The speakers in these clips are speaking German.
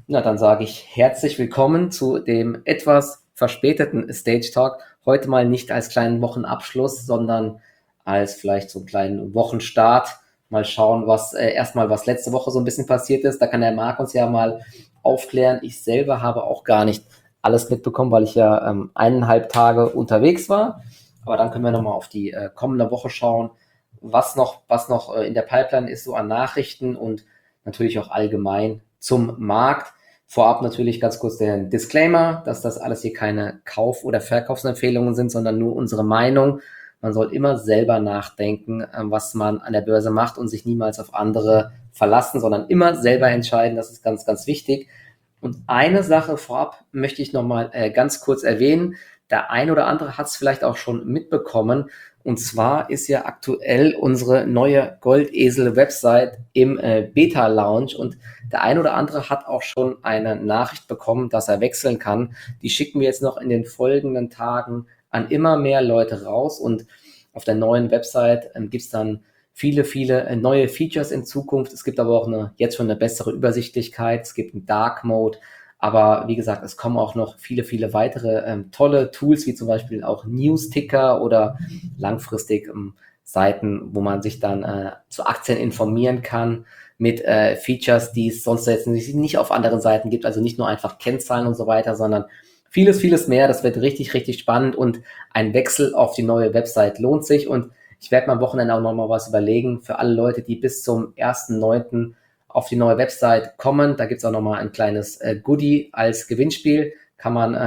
Na, dann sage ich herzlich willkommen zu dem etwas verspäteten Stage Talk. Heute mal nicht als kleinen Wochenabschluss, sondern als vielleicht so einen kleinen Wochenstart. Mal schauen, was letzte Woche so ein bisschen passiert ist. Da kann der Marc uns ja mal aufklären. Ich selber habe auch gar nicht alles mitbekommen, weil ich ja 1,5 Tage unterwegs war. Aber dann können wir nochmal auf die kommende Woche schauen, was noch in der Pipeline ist, so an Nachrichten und natürlich auch allgemein zum Markt. Vorab natürlich ganz kurz der Disclaimer, dass das alles hier keine Kauf- oder Verkaufsempfehlungen sind, sondern nur unsere Meinung. Man soll immer selber nachdenken, was man an der Börse macht und sich niemals auf andere verlassen, sondern immer selber entscheiden. Das ist ganz, ganz wichtig. Und eine Sache vorab möchte ich nochmal ganz kurz erwähnen. Der ein oder andere hat es vielleicht auch schon mitbekommen. Und zwar ist ja aktuell unsere neue Goldesel-Website im Beta-Lounge und der ein oder andere hat auch schon eine Nachricht bekommen, dass er wechseln kann. Die schicken wir jetzt noch in den folgenden Tagen an immer mehr Leute raus und auf der neuen Website gibt es dann viele neue Features in Zukunft. Es gibt aber auch jetzt schon eine bessere Übersichtlichkeit. Es gibt einen Dark Mode. Aber wie gesagt, es kommen auch noch viele weitere tolle Tools, wie zum Beispiel auch News-Ticker oder langfristig Seiten, wo man sich dann zu Aktien informieren kann mit Features, die es sonst jetzt nicht auf anderen Seiten gibt. Also nicht nur einfach Kennzahlen und so weiter, sondern vieles mehr. Das wird richtig spannend und ein Wechsel auf die neue Website lohnt sich. Und ich werde mir am Wochenende auch nochmal was überlegen für alle Leute, die bis zum 1.9. auf die neue Website kommen. Da gibt es auch nochmal ein kleines Goodie als Gewinnspiel. Kann man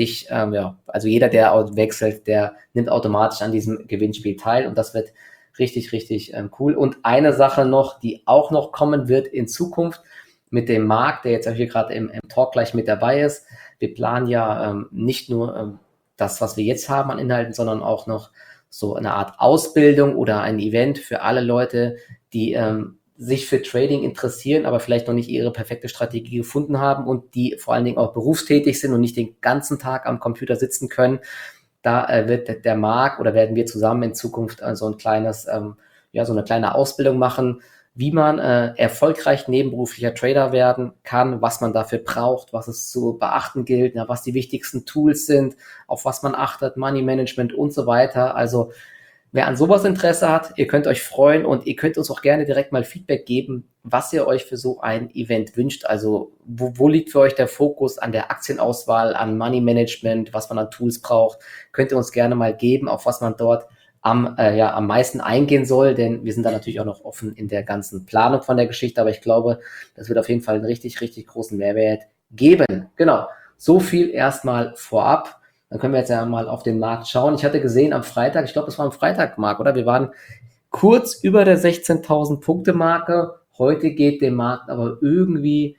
also jeder, der wechselt, der nimmt automatisch an diesem Gewinnspiel teil und das wird richtig cool. Und eine Sache noch, die auch noch kommen wird in Zukunft mit dem Marc, der jetzt auch hier gerade im Talk gleich mit dabei ist. Wir planen ja nicht nur das, was wir jetzt haben an Inhalten, sondern auch noch so eine Art Ausbildung oder ein Event für alle Leute, die sich für Trading interessieren, aber vielleicht noch nicht ihre perfekte Strategie gefunden haben und die vor allen Dingen auch berufstätig sind und nicht den ganzen Tag am Computer sitzen können. Da wird der Marc oder werden wir zusammen in Zukunft so ein so eine kleine Ausbildung machen, wie man erfolgreich nebenberuflicher Trader werden kann, was man dafür braucht, was es zu beachten gilt, was die wichtigsten Tools sind, auf was man achtet, Money Management und so weiter. Also wer an sowas Interesse hat, ihr könnt euch freuen und ihr könnt uns auch gerne direkt mal Feedback geben, was ihr euch für so ein Event wünscht. Also wo liegt für euch der Fokus an der Aktienauswahl, an Money Management, was man an Tools braucht, könnt ihr uns gerne mal geben, auf was man dort am meisten eingehen soll, denn wir sind da natürlich auch noch offen in der ganzen Planung von der Geschichte, aber ich glaube, das wird auf jeden Fall einen richtig großen Mehrwert geben. Genau, so viel erstmal vorab. Dann können wir jetzt ja mal auf den Markt schauen. Ich hatte gesehen am Freitag, ich glaube, es war am Freitag, Marc, oder? Wir waren kurz über der 16.000 Punkte Marke. Heute geht dem Markt aber irgendwie,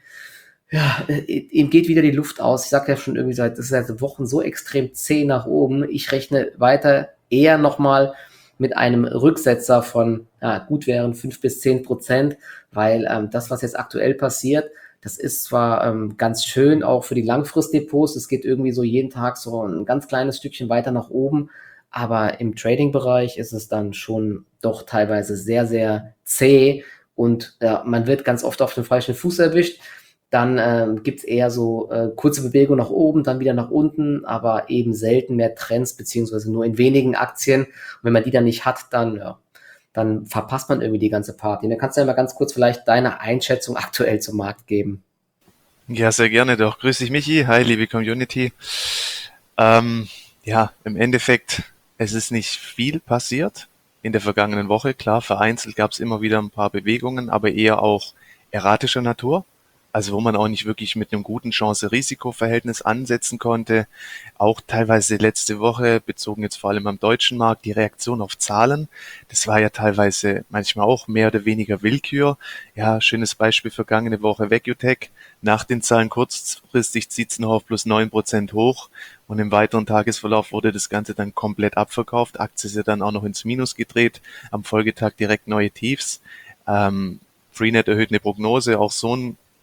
ihm geht wieder die Luft aus. Ich sage ja schon irgendwie das ist seit Wochen so extrem zäh nach oben. Ich rechne weiter eher nochmal mit einem Rücksetzer von gut wären 5 bis 10%, weil das, was jetzt aktuell passiert, das ist zwar ganz schön auch für die Langfristdepots, es geht irgendwie so jeden Tag so ein ganz kleines Stückchen weiter nach oben, aber im Trading-Bereich ist es dann schon doch teilweise sehr zäh und man wird ganz oft auf den falschen Fuß erwischt. Dann gibt es eher so kurze Bewegungen nach oben, dann wieder nach unten, aber eben selten mehr Trends, beziehungsweise nur in wenigen Aktien. Und wenn man die dann nicht hat, dann verpasst man irgendwie die ganze Party. Dann kannst du ja mal ganz kurz vielleicht deine Einschätzung aktuell zum Markt geben. Ja, sehr gerne doch. Grüß dich, Michi. Hi, liebe Community. Ähm, ja, im Endeffekt, es ist nicht viel passiert in der vergangenen Woche. Klar, vereinzelt gab es immer wieder ein paar Bewegungen, aber eher auch erratischer Natur. Also wo man auch nicht wirklich mit einem guten Chance-Risiko-Verhältnis ansetzen konnte. Auch teilweise letzte Woche, bezogen jetzt vor allem am deutschen Markt, die Reaktion auf Zahlen. Das war ja teilweise manchmal auch mehr oder weniger Willkür. Ja, schönes Beispiel vergangene Woche Vecutech. Nach den Zahlen kurzfristig zieht es noch auf plus 9% hoch und im weiteren Tagesverlauf wurde das Ganze dann komplett abverkauft. Aktie ist ja dann auch noch ins Minus gedreht, am Folgetag direkt neue Tiefs. Freenet erhöht eine Prognose, auch so ein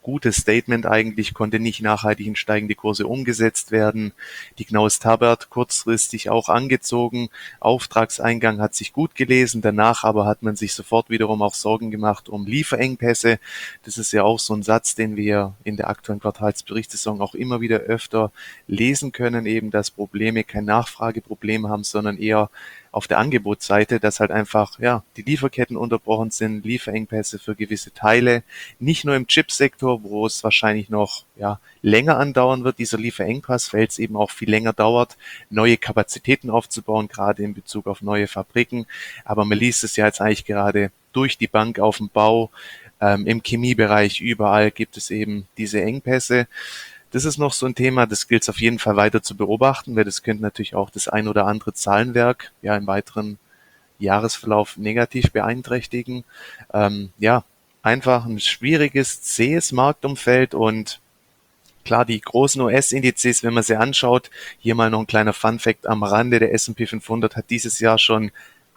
gutes Statement eigentlich, konnte nicht nachhaltig in steigende Kurse umgesetzt werden. Die Knaus Tabbert kurzfristig auch angezogen. Auftragseingang hat sich gut gelesen. Danach aber hat man sich sofort wiederum auch Sorgen gemacht um Lieferengpässe. Das ist ja auch so ein Satz, den wir in der aktuellen Quartalsberichtssaison auch immer wieder öfter lesen können, eben, dass Probleme kein Nachfrageproblem haben, sondern eher auf der Angebotsseite, dass halt einfach, ja, die Lieferketten unterbrochen sind, Lieferengpässe für gewisse Teile, nicht nur im Chipsektor, wo es wahrscheinlich noch, ja, länger andauern wird, dieser Lieferengpass, weil es eben auch viel länger dauert, neue Kapazitäten aufzubauen, gerade in Bezug auf neue Fabriken. Aber man liest es ja jetzt eigentlich gerade durch die Bank auf dem Bau, im Chemiebereich, überall gibt es eben diese Engpässe. Das ist noch so ein Thema, das gilt es auf jeden Fall weiter zu beobachten, weil das könnte natürlich auch das ein oder andere Zahlenwerk ja im weiteren Jahresverlauf negativ beeinträchtigen. Ja, einfach ein schwieriges, zähes Marktumfeld und klar, die großen US-Indizes, wenn man sie anschaut, hier mal noch ein kleiner Fun-Fact am Rande, der S&P 500 hat dieses Jahr schon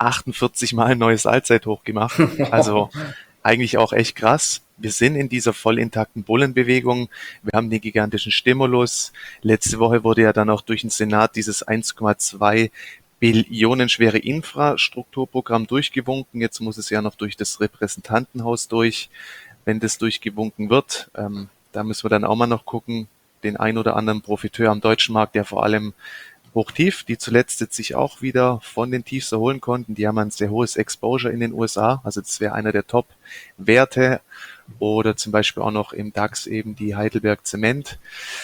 48 Mal ein neues Allzeithoch gemacht. Also eigentlich auch echt krass. Wir sind in dieser voll intakten Bullenbewegung. Wir haben den gigantischen Stimulus. Letzte Woche wurde ja dann auch durch den Senat dieses 1,2 Billionen schwere Infrastrukturprogramm durchgewunken. Jetzt muss es ja noch durch das Repräsentantenhaus durch. Wenn das durchgewunken wird, da müssen wir dann auch mal noch gucken, den ein oder anderen Profiteur am deutschen Markt, der vor allem hochtief, die zuletzt jetzt sich auch wieder von den Tiefs erholen konnten. Die haben ein sehr hohes Exposure in den USA, also das wäre einer der Top-Werte. Oder zum Beispiel auch noch im DAX eben die Heidelberg Zement.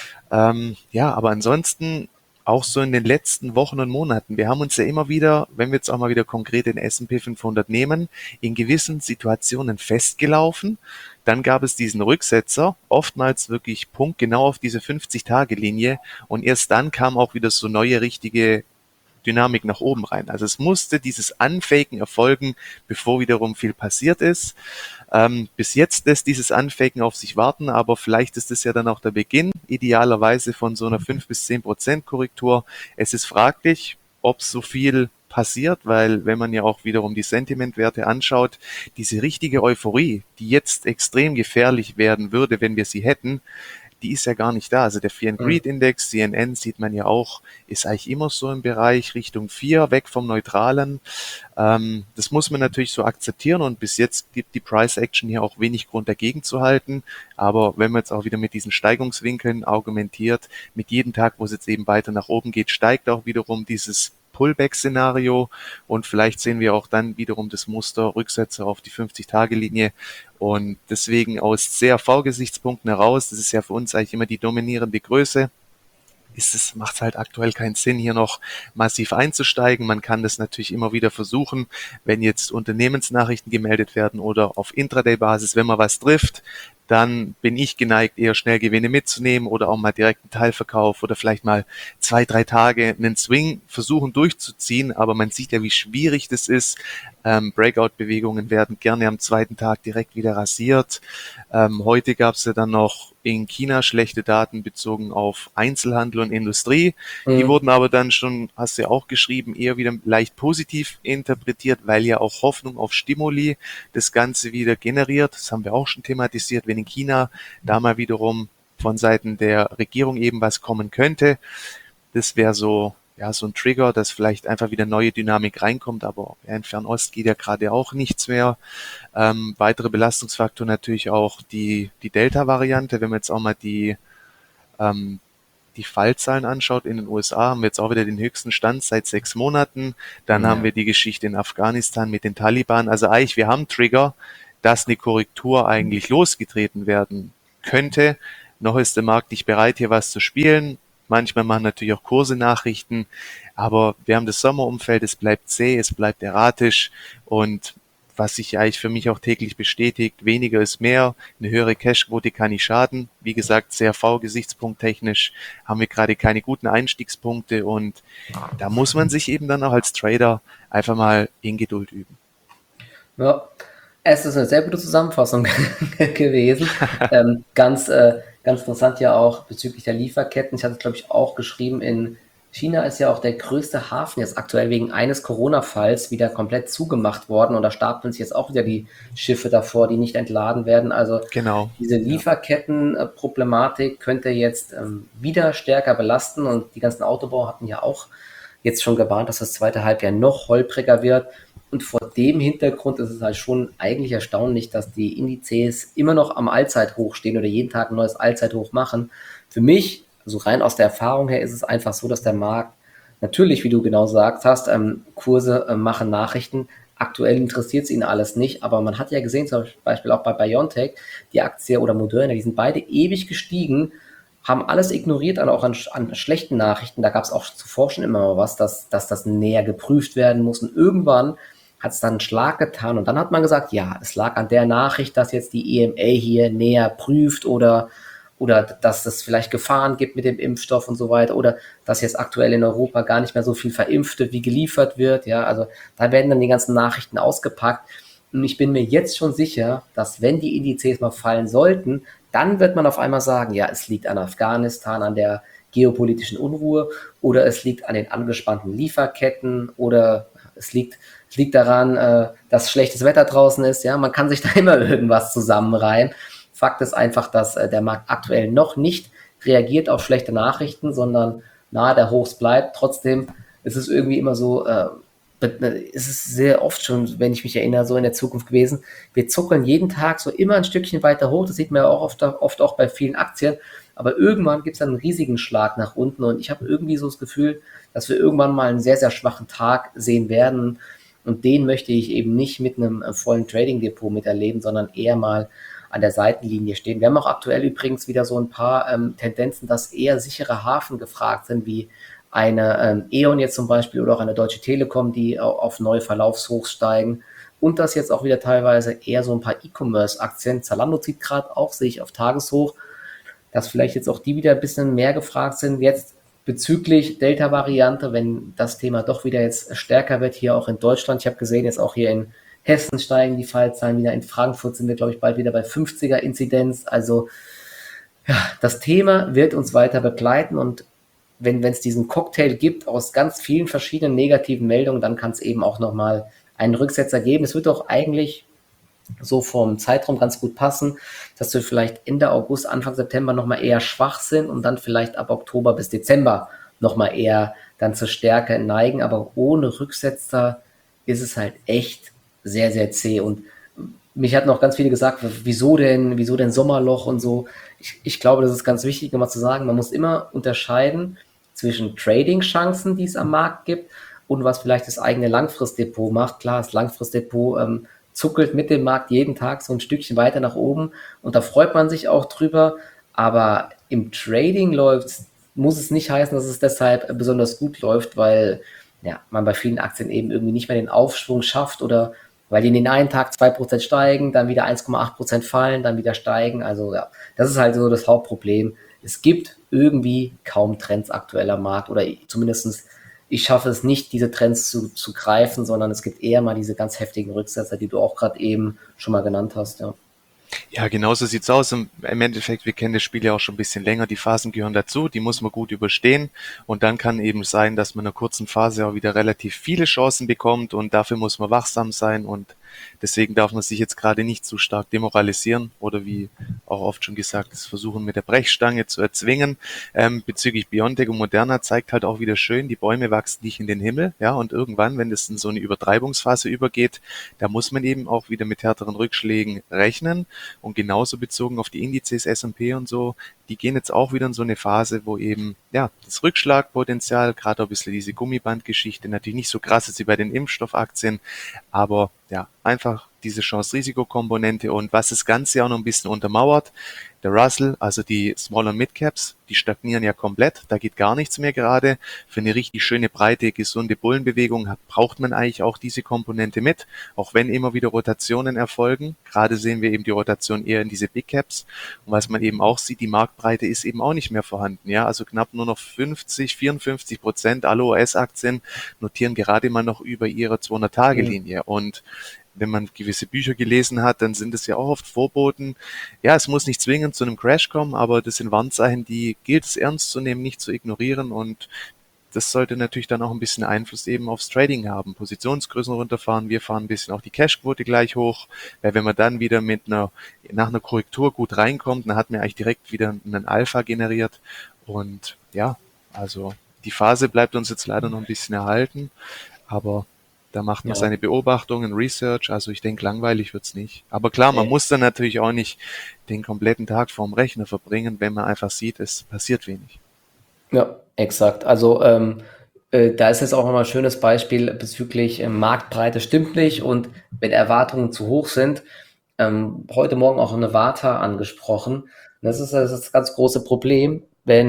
Ja, aber ansonsten auch so in den letzten Wochen und Monaten. Wir haben uns ja immer wieder, wenn wir jetzt auch mal wieder konkret den S&P 500 nehmen, in gewissen Situationen festgelaufen. Dann gab es diesen Rücksetzer, oftmals wirklich punktgenau auf diese 50-Tage-Linie. Und erst dann kam auch wieder so neue richtige Dynamik nach oben rein. Also es musste dieses Unfaken erfolgen, bevor wiederum viel passiert ist. Bis jetzt lässt dieses Unfaken auf sich warten, aber vielleicht ist es ja dann auch der Beginn, idealerweise von so einer 5-10% Korrektur. Es ist fraglich, ob so viel passiert, weil wenn man ja auch wiederum die Sentimentwerte anschaut, diese richtige Euphorie, die jetzt extrem gefährlich werden würde, wenn wir sie hätten, die ist ja gar nicht da. Also der Fear and Greed Index, CNN, sieht man ja auch, ist eigentlich immer so im Bereich Richtung 4, weg vom Neutralen. Das muss man natürlich so akzeptieren und bis jetzt gibt die Price Action hier auch wenig Grund dagegen zu halten. Aber wenn man jetzt auch wieder mit diesen Steigungswinkeln argumentiert, mit jedem Tag, wo es jetzt eben weiter nach oben geht, steigt auch wiederum dieses Pullback-Szenario und vielleicht sehen wir auch dann wiederum das Muster Rücksetzer auf die 50-Tage-Linie und deswegen aus CRV-Gesichtspunkten heraus, das ist ja für uns eigentlich immer die dominierende Größe, macht es halt aktuell keinen Sinn, hier noch massiv einzusteigen. Man kann das natürlich immer wieder versuchen, wenn jetzt Unternehmensnachrichten gemeldet werden oder auf Intraday-Basis, wenn man was trifft, dann bin ich geneigt, eher schnell Gewinne mitzunehmen oder auch mal direkt einen Teilverkauf oder vielleicht mal 2-3 Tage einen Swing versuchen durchzuziehen. Aber man sieht ja, wie schwierig das ist. Breakout-Bewegungen werden gerne am zweiten Tag direkt wieder rasiert. Heute gab es ja dann noch in China schlechte Daten bezogen auf Einzelhandel und Industrie. Die wurden aber dann schon, hast du ja auch geschrieben, eher wieder leicht positiv interpretiert, weil ja auch Hoffnung auf Stimuli das Ganze wieder generiert. Das haben wir auch schon thematisiert, wenn in China da mal wiederum von Seiten der Regierung eben was kommen könnte. Das wäre so, ja, so ein Trigger, dass vielleicht einfach wieder neue Dynamik reinkommt, aber ja, in Fernost geht ja gerade auch nichts mehr. Weitere Belastungsfaktor natürlich auch die Delta-Variante. Wenn man jetzt auch mal die Fallzahlen anschaut in den USA, haben wir jetzt auch wieder den höchsten Stand seit 6 Monaten. Dann haben wir die Geschichte in Afghanistan mit den Taliban. Also eigentlich, wir haben Trigger, dass eine Korrektur eigentlich losgetreten werden könnte. Noch ist der Markt nicht bereit, hier was zu spielen. Manchmal machen natürlich auch Kurse-Nachrichten, aber wir haben das Sommerumfeld, es bleibt zäh, es bleibt erratisch und was sich eigentlich für mich auch täglich bestätigt, weniger ist mehr, eine höhere Cashquote kann nicht schaden. Wie gesagt, CRV-Gesichtspunkt technisch haben wir gerade keine guten Einstiegspunkte und da muss man sich eben dann auch als Trader einfach mal in Geduld üben. Ja, es ist eine sehr gute Zusammenfassung gewesen. Ganz interessant ja auch bezüglich der Lieferketten. Ich hatte es, glaube ich, auch geschrieben in China ist ja auch der größte Hafen jetzt aktuell wegen eines Corona-Falls wieder komplett zugemacht worden und da stapeln sich jetzt auch wieder die Schiffe davor, die nicht entladen werden. Also Genau, diese ja, Lieferketten-Problematik könnte jetzt wieder stärker belasten und die ganzen Autobauer hatten ja auch jetzt schon gewarnt, dass das zweite Halbjahr noch holpriger wird. Und vor dem Hintergrund ist es halt schon eigentlich erstaunlich, dass die Indizes immer noch am Allzeithoch stehen oder jeden Tag ein neues Allzeithoch machen. Für mich, also rein aus der Erfahrung her, ist es einfach so, dass der Markt natürlich, wie du genau gesagt hast, Kurse machen Nachrichten. Aktuell interessiert es ihn alles nicht, aber man hat ja gesehen, zum Beispiel auch bei BioNTech, die Aktie oder Moderna, die sind beide ewig gestiegen, haben alles ignoriert, auch an schlechten Nachrichten. Da gab es auch zuvor schon immer mal was, dass das näher geprüft werden muss. Und irgendwann hat es dann einen Schlag getan. Und dann hat man gesagt, ja, es lag an der Nachricht, dass jetzt die EMA hier näher prüft oder dass es vielleicht Gefahren gibt mit dem Impfstoff und so weiter oder dass jetzt aktuell in Europa gar nicht mehr so viel Verimpfte wie geliefert wird. Ja, also da werden dann die ganzen Nachrichten ausgepackt. Und ich bin mir jetzt schon sicher, dass wenn die Indizes mal fallen sollten, dann wird man auf einmal sagen, ja, es liegt an Afghanistan, an der geopolitischen Unruhe oder es liegt an den angespannten Lieferketten oder es liegt daran, dass schlechtes Wetter draußen ist. Ja, man kann sich da immer irgendwas zusammenreihen. Fakt ist einfach, dass der Markt aktuell noch nicht reagiert auf schlechte Nachrichten, sondern nahe der Hochs bleibt. Trotzdem ist es irgendwie immer so, ist es sehr oft schon, wenn ich mich erinnere, so in der Zukunft gewesen. Wir zuckeln jeden Tag so immer ein Stückchen weiter hoch. Das sieht man ja auch oft auch bei vielen Aktien. Aber irgendwann gibt es dann einen riesigen Schlag nach unten. Und ich habe irgendwie so das Gefühl, dass wir irgendwann mal einen sehr, sehr schwachen Tag sehen werden. Und den möchte ich eben nicht mit einem vollen Trading-Depot miterleben, sondern eher mal an der Seitenlinie stehen. Wir haben auch aktuell übrigens wieder so ein paar Tendenzen, dass eher sichere Hafen gefragt sind, wie eine E.ON jetzt zum Beispiel oder auch eine Deutsche Telekom, die auf neue Verlaufshochs steigen. Und dass jetzt auch wieder teilweise eher so ein paar E-Commerce-Aktien, Zalando zieht gerade auch, sehe ich auf Tageshoch, dass vielleicht jetzt auch die wieder ein bisschen mehr gefragt sind. Jetzt bezüglich Delta-Variante, wenn das Thema doch wieder jetzt stärker wird, hier auch in Deutschland. Ich habe gesehen, jetzt auch hier in Hessen steigen die Fallzahlen wieder. In Frankfurt sind wir, glaube ich, bald wieder bei 50er Inzidenz. Also ja, das Thema wird uns weiter begleiten und wenn es diesen Cocktail gibt aus ganz vielen verschiedenen negativen Meldungen, dann kann es eben auch nochmal einen Rücksetzer geben. Es wird auch eigentlich so vom Zeitraum ganz gut passen, dass wir vielleicht Ende August, Anfang September nochmal eher schwach sind und dann vielleicht ab Oktober bis Dezember nochmal eher dann zur Stärke neigen. Aber ohne Rücksetzer ist es halt echt sehr, sehr zäh. Und mich hatten auch ganz viele gesagt, wieso denn Sommerloch und so. Ich glaube, das ist ganz wichtig, nochmal zu sagen, man muss immer unterscheiden zwischen Trading-Chancen, die es am Markt gibt und was vielleicht das eigene Langfristdepot macht. Klar, das Langfristdepot zuckelt mit dem Markt jeden Tag so ein Stückchen weiter nach oben und da freut man sich auch drüber, aber im Trading muss es nicht heißen, dass es deshalb besonders gut läuft, weil ja, man bei vielen Aktien eben irgendwie nicht mehr den Aufschwung schafft oder weil die in den einen Tag 2% steigen, dann wieder 1,8% fallen, dann wieder steigen. Also ja, das ist halt so das Hauptproblem. Es gibt irgendwie kaum Trends aktuell am Markt oder zumindest ich schaffe es nicht, diese Trends zu greifen, sondern es gibt eher mal diese ganz heftigen Rücksetzer, die du auch gerade eben schon mal genannt hast. Ja. Ja, genau so sieht's aus. Im Endeffekt, wir kennen das Spiel ja auch schon ein bisschen länger. Die Phasen gehören dazu, die muss man gut überstehen. Und dann kann eben sein, dass man in einer kurzen Phase auch wieder relativ viele Chancen bekommt und dafür muss man wachsam sein und deswegen darf man sich jetzt gerade nicht zu stark demoralisieren oder wie auch oft schon gesagt, das Versuchen mit der Brechstange zu erzwingen. Bezüglich BioNTech und Moderna zeigt halt auch wieder schön, die Bäume wachsen nicht in den Himmel, ja, und irgendwann, wenn das in so eine Übertreibungsphase übergeht, da muss man eben auch wieder mit härteren Rückschlägen rechnen. Und genauso bezogen auf die Indizes S&P und so, die gehen jetzt auch wieder in so eine Phase, wo eben ja das Rückschlagpotenzial, gerade auch ein bisschen diese Gummibandgeschichte, natürlich nicht so krass ist wie bei den Impfstoffaktien, aber ja, einfach diese Chance-Risiko-Komponente und was das Ganze auch noch ein bisschen untermauert, der Russell, also die Small- und Mid-Caps, die stagnieren ja komplett, da geht gar nichts mehr gerade. Für eine richtig schöne, breite, gesunde Bullenbewegung braucht man eigentlich auch diese Komponente mit, auch wenn immer wieder Rotationen erfolgen. Gerade sehen wir eben die Rotation eher in diese Big Caps und was man eben auch sieht, die Marktbreite ist eben auch nicht mehr vorhanden. Ja, also knapp nur noch 54% aller US-Aktien notieren gerade mal noch über ihrer 200-Tage-Linie und wenn man gewisse Bücher gelesen hat, dann sind es ja auch oft Vorboten. Ja, es muss nicht zwingend zu einem Crash kommen, aber das sind Warnzeichen, die gilt es ernst zu nehmen, nicht zu ignorieren und das sollte natürlich dann auch ein bisschen Einfluss eben aufs Trading haben. Positionsgrößen runterfahren, wir fahren ein bisschen auch die Cashquote gleich hoch, weil wenn man dann wieder nach einer Korrektur gut reinkommt, dann hat man eigentlich direkt wieder einen Alpha generiert und ja, also die Phase bleibt uns jetzt leider noch ein bisschen erhalten, aber da macht man Ja, seine Beobachtungen, Research, also ich denke, langweilig wird's nicht. Aber klar, man nee. muss dann natürlich auch nicht den kompletten Tag vorm Rechner verbringen, wenn man einfach sieht, es passiert wenig. Ja, exakt. Also da ist jetzt auch nochmal ein schönes Beispiel bezüglich Marktbreite stimmt nicht und wenn Erwartungen zu hoch sind, heute Morgen auch eine Warta angesprochen. Und das ganz große Problem,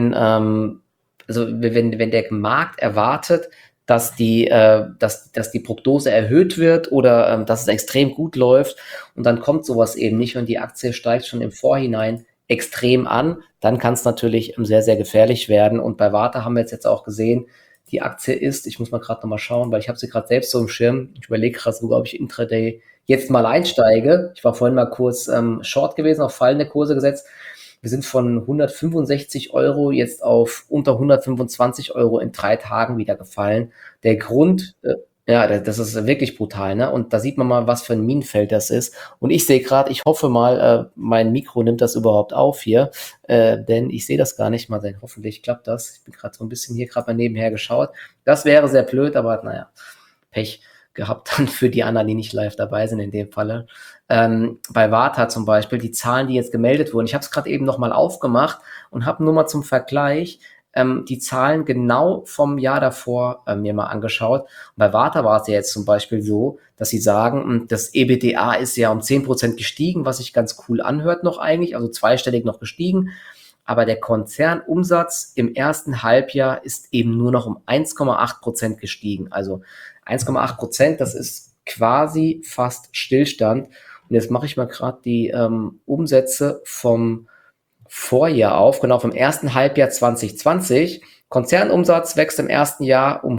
wenn der Markt erwartet, dass die Prognose erhöht wird oder dass es extrem gut läuft und dann kommt sowas eben nicht und die Aktie steigt schon im Vorhinein extrem an, dann kann es natürlich sehr, sehr gefährlich werden. Und bei Warta haben wir jetzt auch gesehen, die Aktie ist, ich muss mal gerade nochmal schauen, weil ich habe sie gerade selbst so im Schirm. Ich überlege gerade so, ob ich Intraday jetzt mal einsteige. Ich war vorhin mal kurz Short gewesen, auf fallende Kurse gesetzt. Wir sind von 165 Euro jetzt auf unter 125 Euro in 3 Tagen wieder gefallen. Der Grund, ja, das ist wirklich brutal, ne? Und da sieht man mal, was für ein Minenfeld das ist. Und ich sehe gerade, ich hoffe mal, mein Mikro nimmt das überhaupt auf hier, denn ich sehe das gar nicht mal sehen. Hoffentlich klappt das. Ich bin gerade so ein bisschen hier gerade mal nebenher geschaut. Das wäre sehr blöd, aber naja, Pech gehabt dann für die anderen, die nicht live dabei sind in dem Falle. Bei Warta zum Beispiel, die Zahlen, die jetzt gemeldet wurden, ich habe es gerade eben nochmal aufgemacht und habe nur mal zum Vergleich die Zahlen genau vom Jahr davor mir mal angeschaut. Und bei Warta war es ja jetzt zum Beispiel so, dass sie sagen, das EBITDA ist ja um 10% gestiegen, was sich ganz cool anhört noch eigentlich, also zweistellig noch gestiegen. Aber der Konzernumsatz im ersten Halbjahr ist eben nur noch um 1,8% gestiegen. Also 1,8%, das ist quasi fast Stillstand. Und jetzt mache ich mal gerade die Umsätze vom Vorjahr auf, genau vom ersten Halbjahr 2020. Konzernumsatz wächst im ersten Jahr um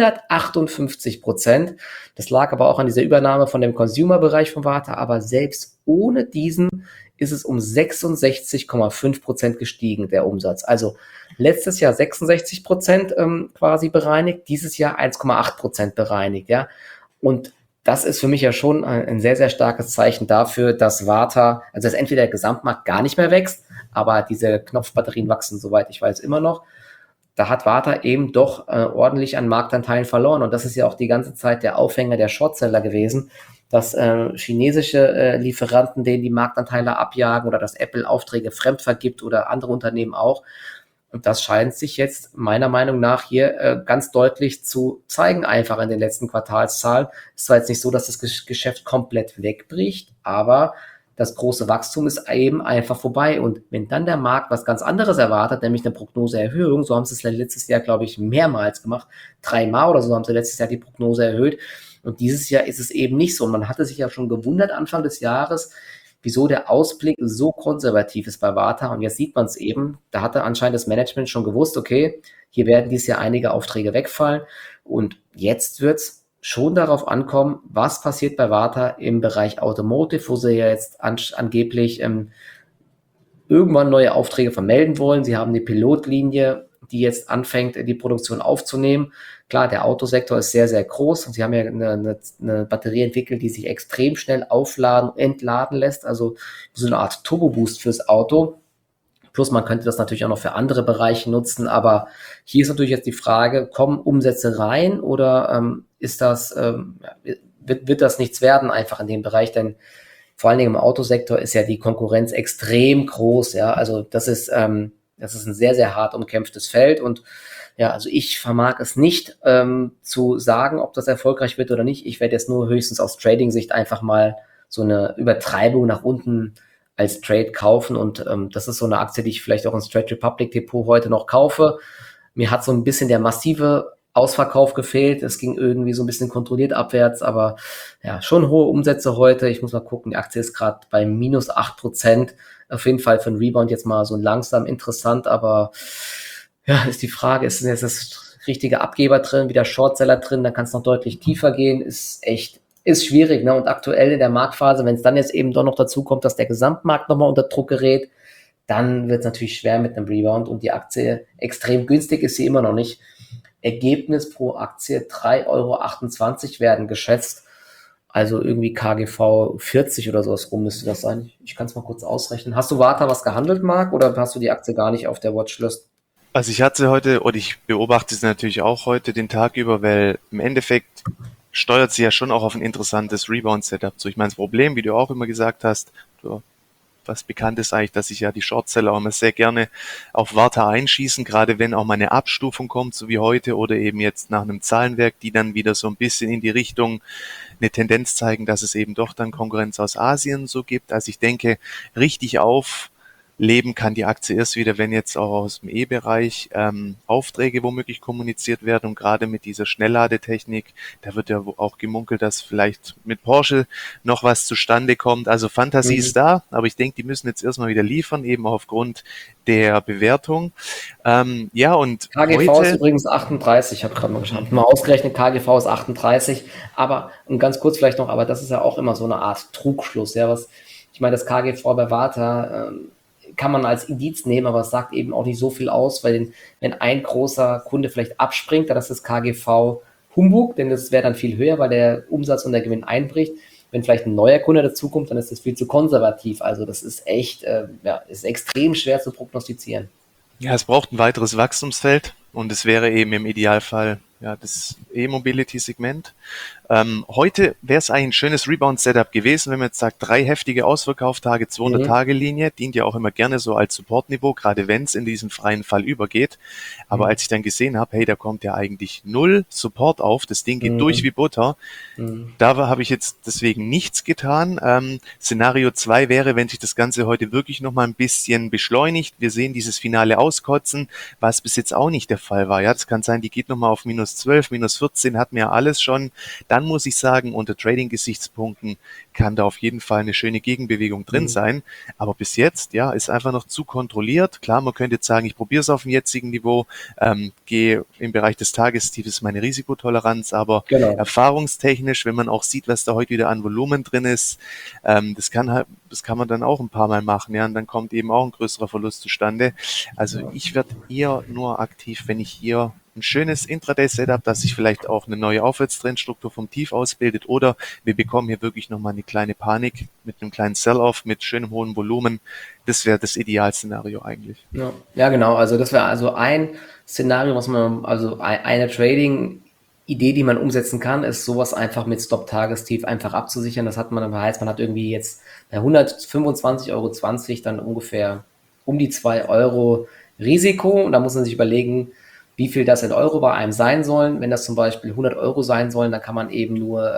158%. Das lag aber auch an dieser Übernahme von dem Consumer-Bereich von Warta. Aber selbst ohne diesen ist es um 66,5% gestiegen, der Umsatz. Also letztes Jahr 66% quasi bereinigt, dieses Jahr 1,8% bereinigt. Ja? Und das ist für mich ja schon ein sehr, sehr starkes Zeichen dafür, dass Warta, also dass entweder der Gesamtmarkt gar nicht mehr wächst, aber diese Knopfbatterien wachsen, soweit ich weiß, immer noch. Da hat Warta eben doch ordentlich an Marktanteilen verloren. Und das ist ja auch die ganze Zeit der Aufhänger der Shortseller gewesen, dass chinesische Lieferanten denen die Marktanteile abjagen oder dass Apple Aufträge fremd vergibt oder andere Unternehmen auch. Und das scheint sich jetzt meiner Meinung nach hier ganz deutlich zu zeigen, einfach in den letzten Quartalszahlen. Es war jetzt nicht so, dass das Geschäft komplett wegbricht, aber das große Wachstum ist eben einfach vorbei. Und wenn dann der Markt was ganz anderes erwartet, nämlich eine Prognoseerhöhung, so haben sie es letztes Jahr, glaube ich, mehrmals gemacht, 3-mal oder so haben sie letztes Jahr die Prognose erhöht. Und dieses Jahr ist es eben nicht so. Und man hatte sich ja schon gewundert Anfang des Jahres, wieso der Ausblick so konservativ ist bei Warta. Und jetzt sieht man es eben. Da hatte anscheinend das Management schon gewusst, okay, hier werden dieses Jahr einige Aufträge wegfallen. Und jetzt wird es schon darauf ankommen, was passiert bei Warta im Bereich Automotive, wo sie ja jetzt angeblich irgendwann neue Aufträge vermelden wollen. Sie haben die Pilotlinie, die jetzt anfängt, die Produktion aufzunehmen. Klar, der Autosektor ist sehr, sehr groß und sie haben ja eine Batterie entwickelt, die sich extrem schnell aufladen, entladen lässt, also so eine Art Turbo-Boost fürs Auto. Plus man könnte das natürlich auch noch für andere Bereiche nutzen, aber hier ist natürlich jetzt die Frage, kommen Umsätze rein oder wird das nichts werden einfach in dem Bereich, denn vor allen Dingen im Autosektor ist ja die Konkurrenz extrem groß, ja, also das ist ein sehr, sehr hart umkämpftes Feld und ja, also ich vermag es nicht zu sagen, ob das erfolgreich wird oder nicht. Ich werde jetzt nur höchstens aus Trading-Sicht einfach mal so eine Übertreibung nach unten als Trade kaufen und das ist so eine Aktie, die ich vielleicht auch ins Trade Republic Depot heute noch kaufe. Mir hat so ein bisschen der massive Ausverkauf gefehlt. Es ging irgendwie so ein bisschen kontrolliert abwärts, aber ja, schon hohe Umsätze heute. Ich muss mal gucken, die Aktie ist gerade bei minus 8%. Auf jeden Fall für einen Rebound jetzt mal so langsam interessant, aber ja, ist die Frage, ist jetzt das richtige Abgeber drin, wieder Shortseller drin, dann kann es noch deutlich tiefer gehen, ist schwierig, ne? Und aktuell in der Marktphase, wenn es dann jetzt eben doch noch dazu kommt, dass der Gesamtmarkt nochmal unter Druck gerät, dann wird es natürlich schwer mit einem Rebound und die Aktie extrem günstig ist sie immer noch nicht. Ergebnis pro Aktie 3,28 € werden geschätzt. Also irgendwie KGV 40 oder sowas rum müsste das sein. Ich kann es mal kurz ausrechnen. Hast du Warta was gehandelt, Marc, oder hast du die Aktie gar nicht auf der Watchlist? Also ich hatte heute, oder ich beobachte sie natürlich auch heute den Tag über, weil im Endeffekt steuert sie ja schon auch auf ein interessantes Rebound-Setup zu. Ich meine, das Problem, wie du auch immer gesagt hast, was bekannt ist eigentlich, dass sich ja die Shortseller auch immer sehr gerne auf Warta einschießen, gerade wenn auch mal eine Abstufung kommt, so wie heute, oder eben jetzt nach einem Zahlenwerk, die dann wieder so ein bisschen in die Richtung eine Tendenz zeigen, dass es eben doch dann Konkurrenz aus Asien so gibt. Also ich denke, richtig aufleben kann die Aktie erst wieder, wenn jetzt auch aus dem E-Bereich Aufträge womöglich kommuniziert werden, und gerade mit dieser Schnellladetechnik, da wird ja auch gemunkelt, dass vielleicht mit Porsche noch was zustande kommt. Also Fantasie ist Mhm. da, aber ich denke, die müssen jetzt erstmal wieder liefern, eben auch aufgrund der Bewertung. Ja, und KGV ist heute, übrigens 38, ich habe gerade mal geschaut. Mal ausgerechnet, KGV ist 38, aber, und ganz kurz vielleicht noch, aber das ist ja auch immer so eine Art Trugschluss, ja, was, ich meine, das KGV bei Warta kann man als Indiz nehmen, aber es sagt eben auch nicht so viel aus, weil wenn ein großer Kunde vielleicht abspringt, dann ist das KGV Humbug, denn das wäre dann viel höher, weil der Umsatz und der Gewinn einbricht. Wenn vielleicht ein neuer Kunde dazukommt, dann ist das viel zu konservativ. Also das ist echt, ja, ist extrem schwer zu prognostizieren. ja, es braucht ein weiteres Wachstumsfeld, und es wäre eben im Idealfall ja das E-Mobility-Segment. Heute wäre es eigentlich ein schönes Rebound-Setup gewesen, wenn man jetzt sagt, 3 heftige Ausverkauftage, Mhm. 200-Tage-Linie, dient ja auch immer gerne so als Supportniveau, gerade wenn es in diesen freien Fall übergeht. Aber als ich dann gesehen habe, hey, da kommt ja eigentlich null Support auf, das Ding geht durch Mhm. wie Butter, Mhm. da habe ich jetzt deswegen nichts getan. Szenario 2 wäre, wenn sich das Ganze heute wirklich noch mal ein bisschen beschleunigt. Wir sehen dieses finale Auskotzen, was bis jetzt auch nicht der Fall war. Ja, das kann sein, die geht noch mal auf -12, -14, hatten wir ja alles schon. Dann muss ich sagen, unter Trading-Gesichtspunkten kann da auf jeden Fall eine schöne Gegenbewegung drin Mhm. sein. Aber bis jetzt, ja, ist einfach noch zu kontrolliert. Klar, man könnte jetzt sagen, ich probiere es auf dem jetzigen Niveau, gehe im Bereich des Tagestiefs meine Risikotoleranz, aber Genau. erfahrungstechnisch, wenn man auch sieht, was da heute wieder an Volumen drin ist, das kann man dann auch ein paar Mal machen, ja, und dann kommt eben auch ein größerer Verlust zustande. Also Ja. ich werde eher nur aktiv, wenn ich hier ein schönes Intraday-Setup, dass sich vielleicht auch eine neue Aufwärtstrendstruktur vom Tief ausbildet, oder wir bekommen hier wirklich nochmal eine kleine Panik mit einem kleinen Sell-Off mit schönem hohen Volumen. Das wäre das Idealszenario eigentlich. Ja. Ja, genau. Also das wäre also ein Szenario, was man, also eine Trading-Idee, die man umsetzen kann, ist sowas einfach mit Stop-Tagestief einfach abzusichern. Das hat man, dann heißt, man hat irgendwie jetzt bei 125,20 € dann ungefähr um die 2 Euro Risiko, und da muss man sich überlegen, wie viel das in Euro bei einem sein sollen. Wenn das zum Beispiel 100 € sein sollen, dann kann man eben nur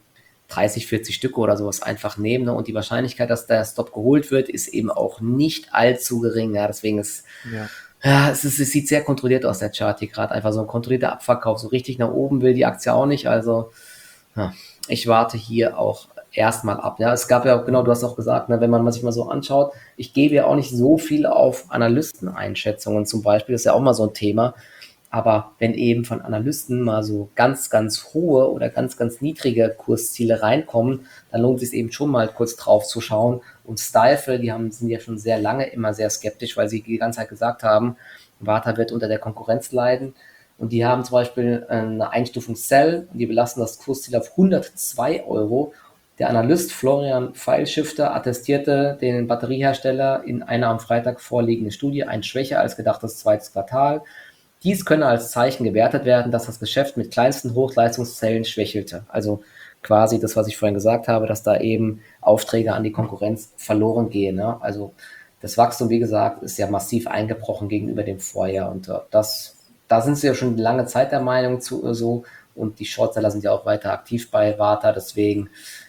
30, 40 Stücke oder sowas einfach nehmen. Ne? Und die Wahrscheinlichkeit, dass der Stop geholt wird, ist eben auch nicht allzu gering. Ja? Deswegen ist, Ja. ja, es sieht sehr kontrolliert aus, der Chart hier gerade. Einfach so ein kontrollierter Abverkauf. So richtig nach oben will die Aktie auch nicht. Also ja, ich warte hier auch erstmal ab. Ja, es gab ja auch, genau, du hast auch gesagt, ne, wenn man sich mal so anschaut, ich gebe ja auch nicht so viel auf Analysteneinschätzungen zum Beispiel, das ist ja auch mal so ein Thema. Aber wenn eben von Analysten mal so ganz, ganz hohe oder ganz, ganz niedrige Kursziele reinkommen, dann lohnt es sich eben schon mal kurz drauf zu schauen. Und Stifel, sind ja schon sehr lange immer sehr skeptisch, weil sie die ganze Zeit gesagt haben, Warta wird unter der Konkurrenz leiden. Und die haben zum Beispiel eine Einstufung Sell, und die belassen das Kursziel auf 102 Euro. Der Analyst Florian Pfeilschifter attestierte den Batteriehersteller in einer am Freitag vorliegenden Studie ein schwächer als gedachtes zweites Quartal. Dies könne als Zeichen gewertet werden, dass das Geschäft mit kleinsten Hochleistungszellen schwächelte. Also quasi das, was ich vorhin gesagt habe, dass da eben Aufträge an die Konkurrenz verloren gehen. Ne? Also das Wachstum, wie gesagt, ist ja massiv eingebrochen gegenüber dem Vorjahr. Und da sind sie ja schon lange Zeit der Meinung zu so. Und die Shortseller sind ja auch weiter aktiv bei Warta. Deswegen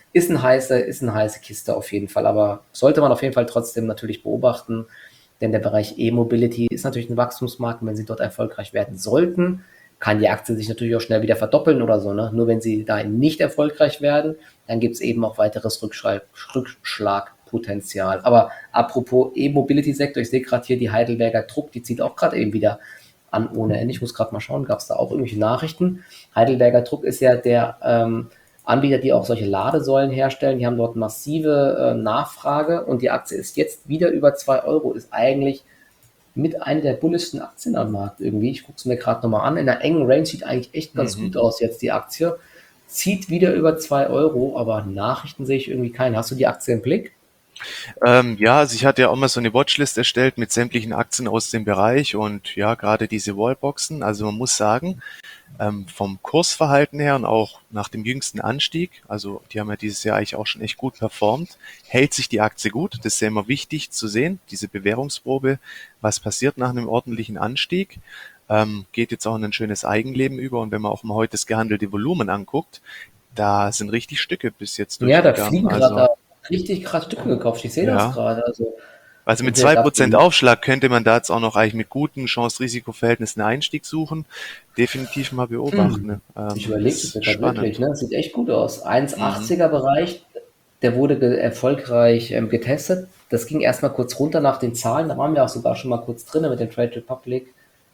ist eine heiße Kiste auf jeden Fall. Aber sollte man auf jeden Fall trotzdem natürlich beobachten, denn der Bereich E-Mobility ist natürlich ein Wachstumsmarkt, und wenn sie dort erfolgreich werden sollten, kann die Aktie sich natürlich auch schnell wieder verdoppeln oder so. Ne? Nur wenn sie da nicht erfolgreich werden, dann gibt es eben auch weiteres Rückschlagpotenzial. Aber apropos E-Mobility-Sektor, ich sehe gerade hier die Heidelberger Druck, die zieht auch gerade eben wieder an ohne Ende. Ich muss gerade mal schauen, gab es da auch irgendwelche Nachrichten? Heidelberger Druck ist ja der Anbieter, die auch solche Ladesäulen herstellen, die haben dort massive Nachfrage, und die Aktie ist jetzt wieder über 2 Euro, ist eigentlich mit einer der bullischsten Aktien am Markt irgendwie. Ich gucke es mir gerade nochmal an. In einer engen Range sieht eigentlich echt ganz Mhm. gut aus jetzt die Aktie. Zieht wieder über 2 Euro, aber Nachrichten sehe ich irgendwie keine. Hast du die Aktie im Blick? Ja, also ich hatte ja auch mal so eine Watchlist erstellt mit sämtlichen Aktien aus dem Bereich und ja, gerade diese Wallboxen. Also man muss sagen, vom Kursverhalten her und auch nach dem jüngsten Anstieg, also die haben ja dieses Jahr eigentlich auch schon echt gut performt, hält sich die Aktie gut. Das ist ja immer wichtig zu sehen, diese Bewährungsprobe, was passiert nach einem ordentlichen Anstieg. Geht jetzt auch in ein schönes Eigenleben über. Und wenn man auch mal heute das gehandelte Volumen anguckt, da sind richtig Stücke bis jetzt Ja, da durchgegangen. fliegen gerade Also da richtig krass Stücke gekauft. Ich sehe das ja, gerade. Also also mit entweder zwei gab es Prozent Aufschlag könnte man da jetzt auch noch eigentlich mit guten Chance-Risiko-Verhältnissen einen Einstieg suchen. Definitiv mal beobachten. Ne? ich überlege das Ist mir gerade wirklich, spannend. ne? Das sieht echt gut aus. Mhm. 1,80er Bereich, der wurde erfolgreich getestet. Das ging erstmal kurz runter nach den Zahlen. Da waren wir auch sogar schon mal kurz drin mit dem Trade Republic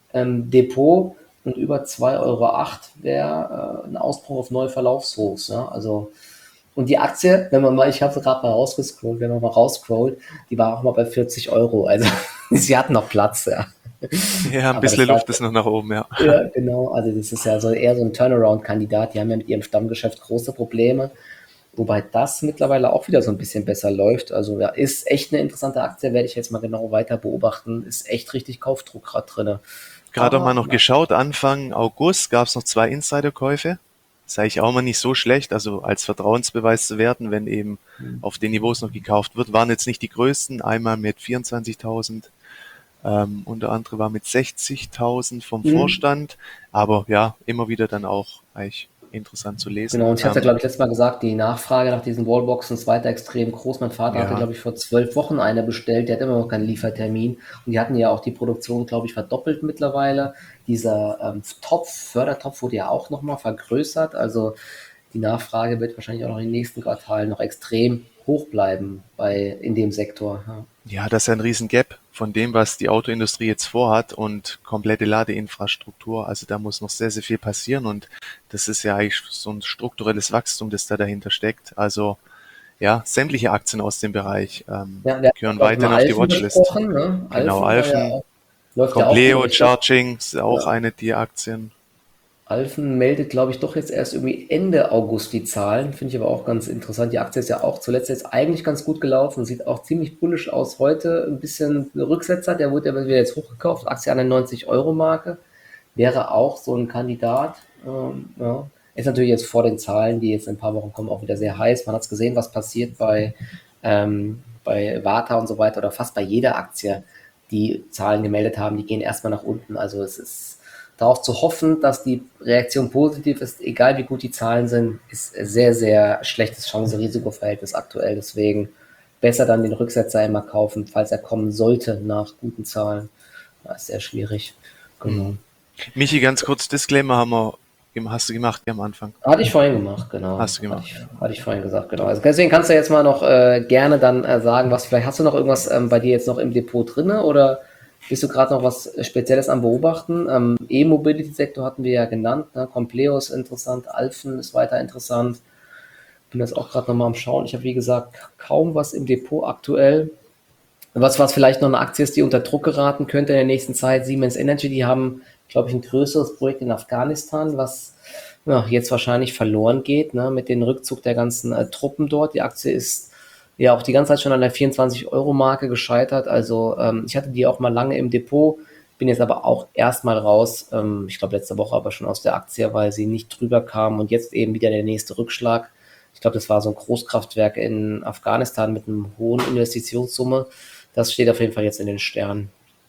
Depot. Und über 2,08 € wäre ein Ausbruch auf neue Verlaufshochs. Ne? Also, und die Aktie, wenn man mal, ich habe sie gerade mal rausgescrollt, wenn man mal rausscrollt, die war auch mal bei 40 Euro. Also sie hatten noch Platz, ja. Ja, ein Aber das bisschen war Luft ist noch nach oben, ja. ja, genau. Also das ist ja so eher so ein Turnaround-Kandidat. Die haben ja mit ihrem Stammgeschäft große Probleme, wobei das mittlerweile auch wieder so ein bisschen besser läuft. Also ja, ist echt eine interessante Aktie, werde ich jetzt mal genau weiter beobachten. Ist echt richtig Kaufdruck gerade drin. Gerade auch mal Aber noch geschaut, Anfang August gab es noch 2 Insiderkäufe. Ist eigentlich auch mal nicht so schlecht, also als Vertrauensbeweis zu werten, wenn eben auf den Niveaus noch gekauft wird. Waren jetzt nicht die größten, einmal mit 24.000, und der andere war mit 60.000 vom mh, Vorstand. Aber ja, immer wieder dann auch eigentlich interessant zu lesen. genau, und ich hatte, glaube ich, letztes Mal gesagt, die Nachfrage nach diesen Wallboxen ist weiter extrem groß. Mein Vater hatte, Ja, glaube ich, vor 12 Wochen eine bestellt, der hat immer noch keinen Liefertermin. Und die hatten ja auch die Produktion, glaube ich, verdoppelt mittlerweile. Dieser Fördertopf wurde ja auch nochmal vergrößert. Also die Nachfrage wird wahrscheinlich auch noch in den nächsten Quartalen noch extrem hoch bleiben in dem Sektor. Ja. ja, das ist ja ein riesen Gap von dem, was die Autoindustrie jetzt vorhat und komplette Ladeinfrastruktur. Also da muss noch sehr, sehr viel passieren und das ist ja eigentlich so ein strukturelles Wachstum, das da dahinter steckt. Also ja, sämtliche Aktien aus dem Bereich Ja, wir haben, gehören glaube ich, mal weiterhin auf die Alfen Watchlist. besprochen. Ne? Genau, Alfen war ja Alfen, auch, läuft ja auch gut, aber Compleo ich glaube, Charging ist auch ja, eine der Aktien. Alfen meldet, glaube ich, doch jetzt erst irgendwie Ende August die Zahlen. Finde ich aber auch ganz interessant. Die Aktie ist ja auch zuletzt jetzt eigentlich ganz gut gelaufen. Sieht auch ziemlich bullisch aus heute. Ein bisschen Rücksetzer. Der wurde ja wieder jetzt hochgekauft. Aktie an der 90-Euro-Marke. Wäre auch so ein Kandidat. Ja. Ist natürlich jetzt vor den Zahlen, die jetzt in ein paar Wochen kommen, auch wieder sehr heiß. Man hat es gesehen, was passiert bei Warta und so weiter oder fast bei jeder Aktie, die Zahlen gemeldet haben. Die gehen erstmal nach unten. Also es ist darauf zu hoffen, dass die Reaktion positiv ist, egal wie gut die Zahlen sind, ist sehr, sehr schlechtes Chance-Risiko-Verhältnis aktuell. Deswegen besser dann den Rücksetzer immer kaufen, falls er kommen sollte nach guten Zahlen. Das ist sehr schwierig. Genau. Mhm. Michi, ganz kurz, Disclaimer hast du gemacht hier am Anfang. Hatte ich vorhin gemacht, genau. Hast du Hatte gemacht. ich, hatte ich vorhin gesagt, genau. Also deswegen kannst du jetzt mal noch gerne dann sagen, was vielleicht hast du noch irgendwas bei dir jetzt noch im Depot drinne oder bist du gerade noch was Spezielles am Beobachten? E-Mobility-Sektor hatten wir ja genannt, ne? Compleo ist interessant, Alfen ist weiter interessant. Bin das auch gerade nochmal am Schauen. Ich habe, wie gesagt, kaum was im Depot aktuell. Was vielleicht noch eine Aktie ist, die unter Druck geraten könnte in der nächsten Zeit, Siemens Energy, die haben, glaube ich, ein größeres Projekt in Afghanistan, was ja, jetzt wahrscheinlich verloren geht, ne, mit dem Rückzug der ganzen Truppen dort. Die Aktie ist ja auch die ganze Zeit schon an der 24-Euro-Marke gescheitert. Also ich hatte die auch mal lange im Depot, bin jetzt aber auch erstmal raus, ich glaube letzte Woche aber schon aus der Aktie, weil sie nicht drüber kam und jetzt eben wieder der nächste Rückschlag. Ich glaube, das war so ein Großkraftwerk in Afghanistan mit einer hohen Investitionssumme. Das steht auf jeden Fall jetzt in den Sternen.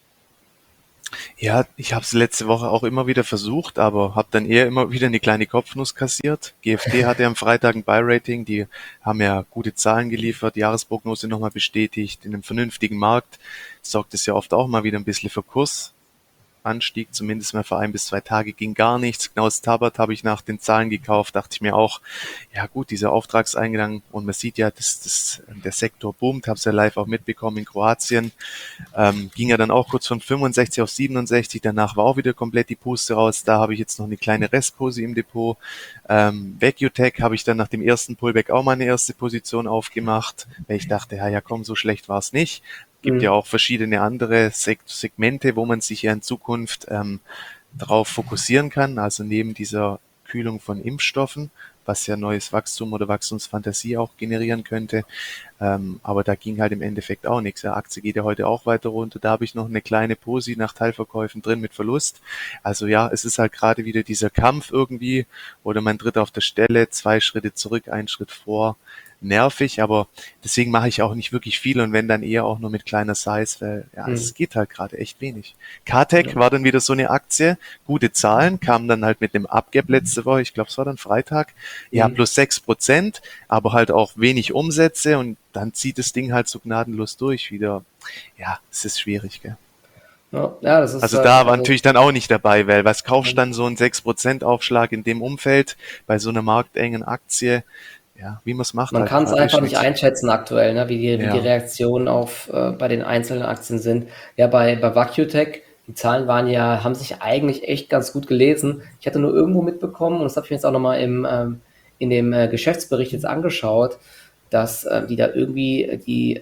Ja, ich habe es letzte Woche auch immer wieder versucht, aber habe dann eher immer wieder eine kleine Kopfnuss kassiert. GFT hatte am Freitag ein Buy-Rating, die haben ja gute Zahlen geliefert, Jahresprognose nochmal bestätigt. In einem vernünftigen Markt sorgt es ja oft auch mal wieder ein bisschen für Kurs. Anstieg, zumindest mal für 1 bis 2 Tage ging gar nichts. Knaus Tabbert habe ich nach den Zahlen gekauft, dachte ich mir auch, ja gut, dieser Auftragseingang und man sieht ja, der Sektor boomt, habe es ja live auch mitbekommen in Kroatien, ging ja dann auch kurz von 65 auf 67, danach war auch wieder komplett die Puste raus, da habe ich jetzt noch eine kleine Restposi im Depot. Vecutech habe ich dann nach dem ersten Pullback auch meine erste Position aufgemacht, weil ich dachte, ja komm, so schlecht war es nicht. gibt ja auch verschiedene andere Segmente, wo man sich ja in Zukunft darauf fokussieren kann, also neben dieser Kühlung von Impfstoffen, was ja neues Wachstum oder Wachstumsfantasie auch generieren könnte. Aber da ging halt im Endeffekt auch nichts. Der Aktie geht ja heute auch weiter runter. Da habe ich noch eine kleine Posi nach Teilverkäufen drin mit Verlust. Also ja, es ist halt gerade wieder dieser Kampf irgendwie, oder man tritt auf der Stelle, 2 Schritte zurück, 1 Schritt vor. Nervig, aber deswegen mache ich auch nicht wirklich viel und wenn dann eher auch nur mit kleiner Size, weil ja, es geht halt gerade echt wenig. KTech war dann wieder so eine Aktie, gute Zahlen, kam dann halt mit einem Abgap letzte Woche, ich glaube es war dann Freitag, ja plus 6%, aber halt auch wenig Umsätze und dann zieht das Ding halt so gnadenlos durch wieder. Ja, es ist schwierig, gell. Ja, das ist Also da war natürlich dann auch nicht dabei, weil was kaufst du dann so einen 6% Aufschlag in dem Umfeld bei so einer marktengen Aktie? Ja, wie man es macht. man halt kann es gerade einfach ist nicht nix. einschätzen aktuell, ne, wie die Ja. Reaktionen auf bei den einzelnen Aktien sind. Ja, bei VacuTech, die Zahlen haben sich eigentlich echt ganz gut gelesen. Ich hatte nur irgendwo mitbekommen, und das habe ich mir jetzt auch nochmal in dem Geschäftsbericht jetzt angeschaut, dass die da irgendwie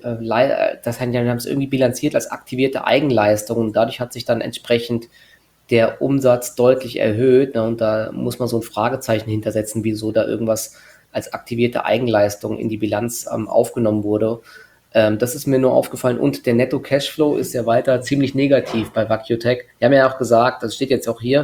die haben es irgendwie bilanziert als aktivierte Eigenleistung und dadurch hat sich dann entsprechend der Umsatz deutlich erhöht. Ne, und da muss man so ein Fragezeichen hintersetzen, wieso da irgendwas als aktivierte Eigenleistung in die Bilanz aufgenommen wurde. Das ist mir nur aufgefallen. Und der Netto-Cashflow ist ja weiter ziemlich negativ bei VacuTech. Die haben ja auch gesagt, das steht jetzt auch hier,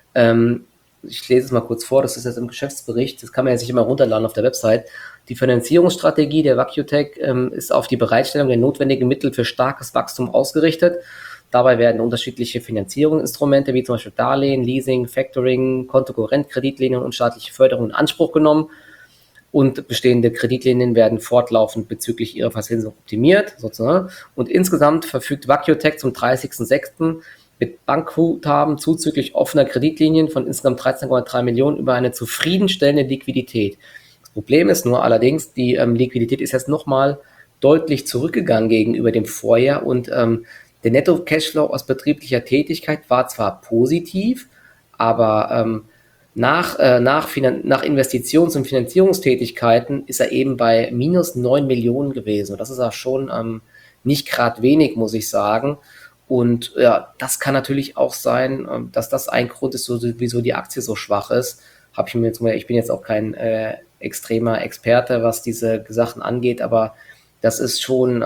ich lese es mal kurz vor, das ist jetzt im Geschäftsbericht, das kann man ja sich immer runterladen auf der Website. Die Finanzierungsstrategie der VacuTech ist auf die Bereitstellung der notwendigen Mittel für starkes Wachstum ausgerichtet. Dabei werden unterschiedliche Finanzierungsinstrumente wie zum Beispiel Darlehen, Leasing, Factoring, Kontokorrentkreditlinien und staatliche Förderung in Anspruch genommen. Und bestehende Kreditlinien werden fortlaufend bezüglich ihrer Verzinsung optimiert. Sozusagen. Und insgesamt verfügt VacuTech zum 30.06. mit Bankguthaben zuzüglich offener Kreditlinien von insgesamt 13,3 Millionen über eine zufriedenstellende Liquidität. Das Problem ist nur allerdings, die Liquidität ist jetzt nochmal deutlich zurückgegangen gegenüber dem Vorjahr und der Netto-Cashflow aus betrieblicher Tätigkeit war zwar positiv, aber nach Investitions- und Finanzierungstätigkeiten ist er eben bei minus 9 Millionen gewesen. Und das ist auch schon nicht gerade wenig, muss ich sagen. Und ja, das kann natürlich auch sein, dass das ein Grund ist, wieso die Aktie so schwach ist. Ich bin jetzt auch kein extremer Experte, was diese Sachen angeht, aber das ist schon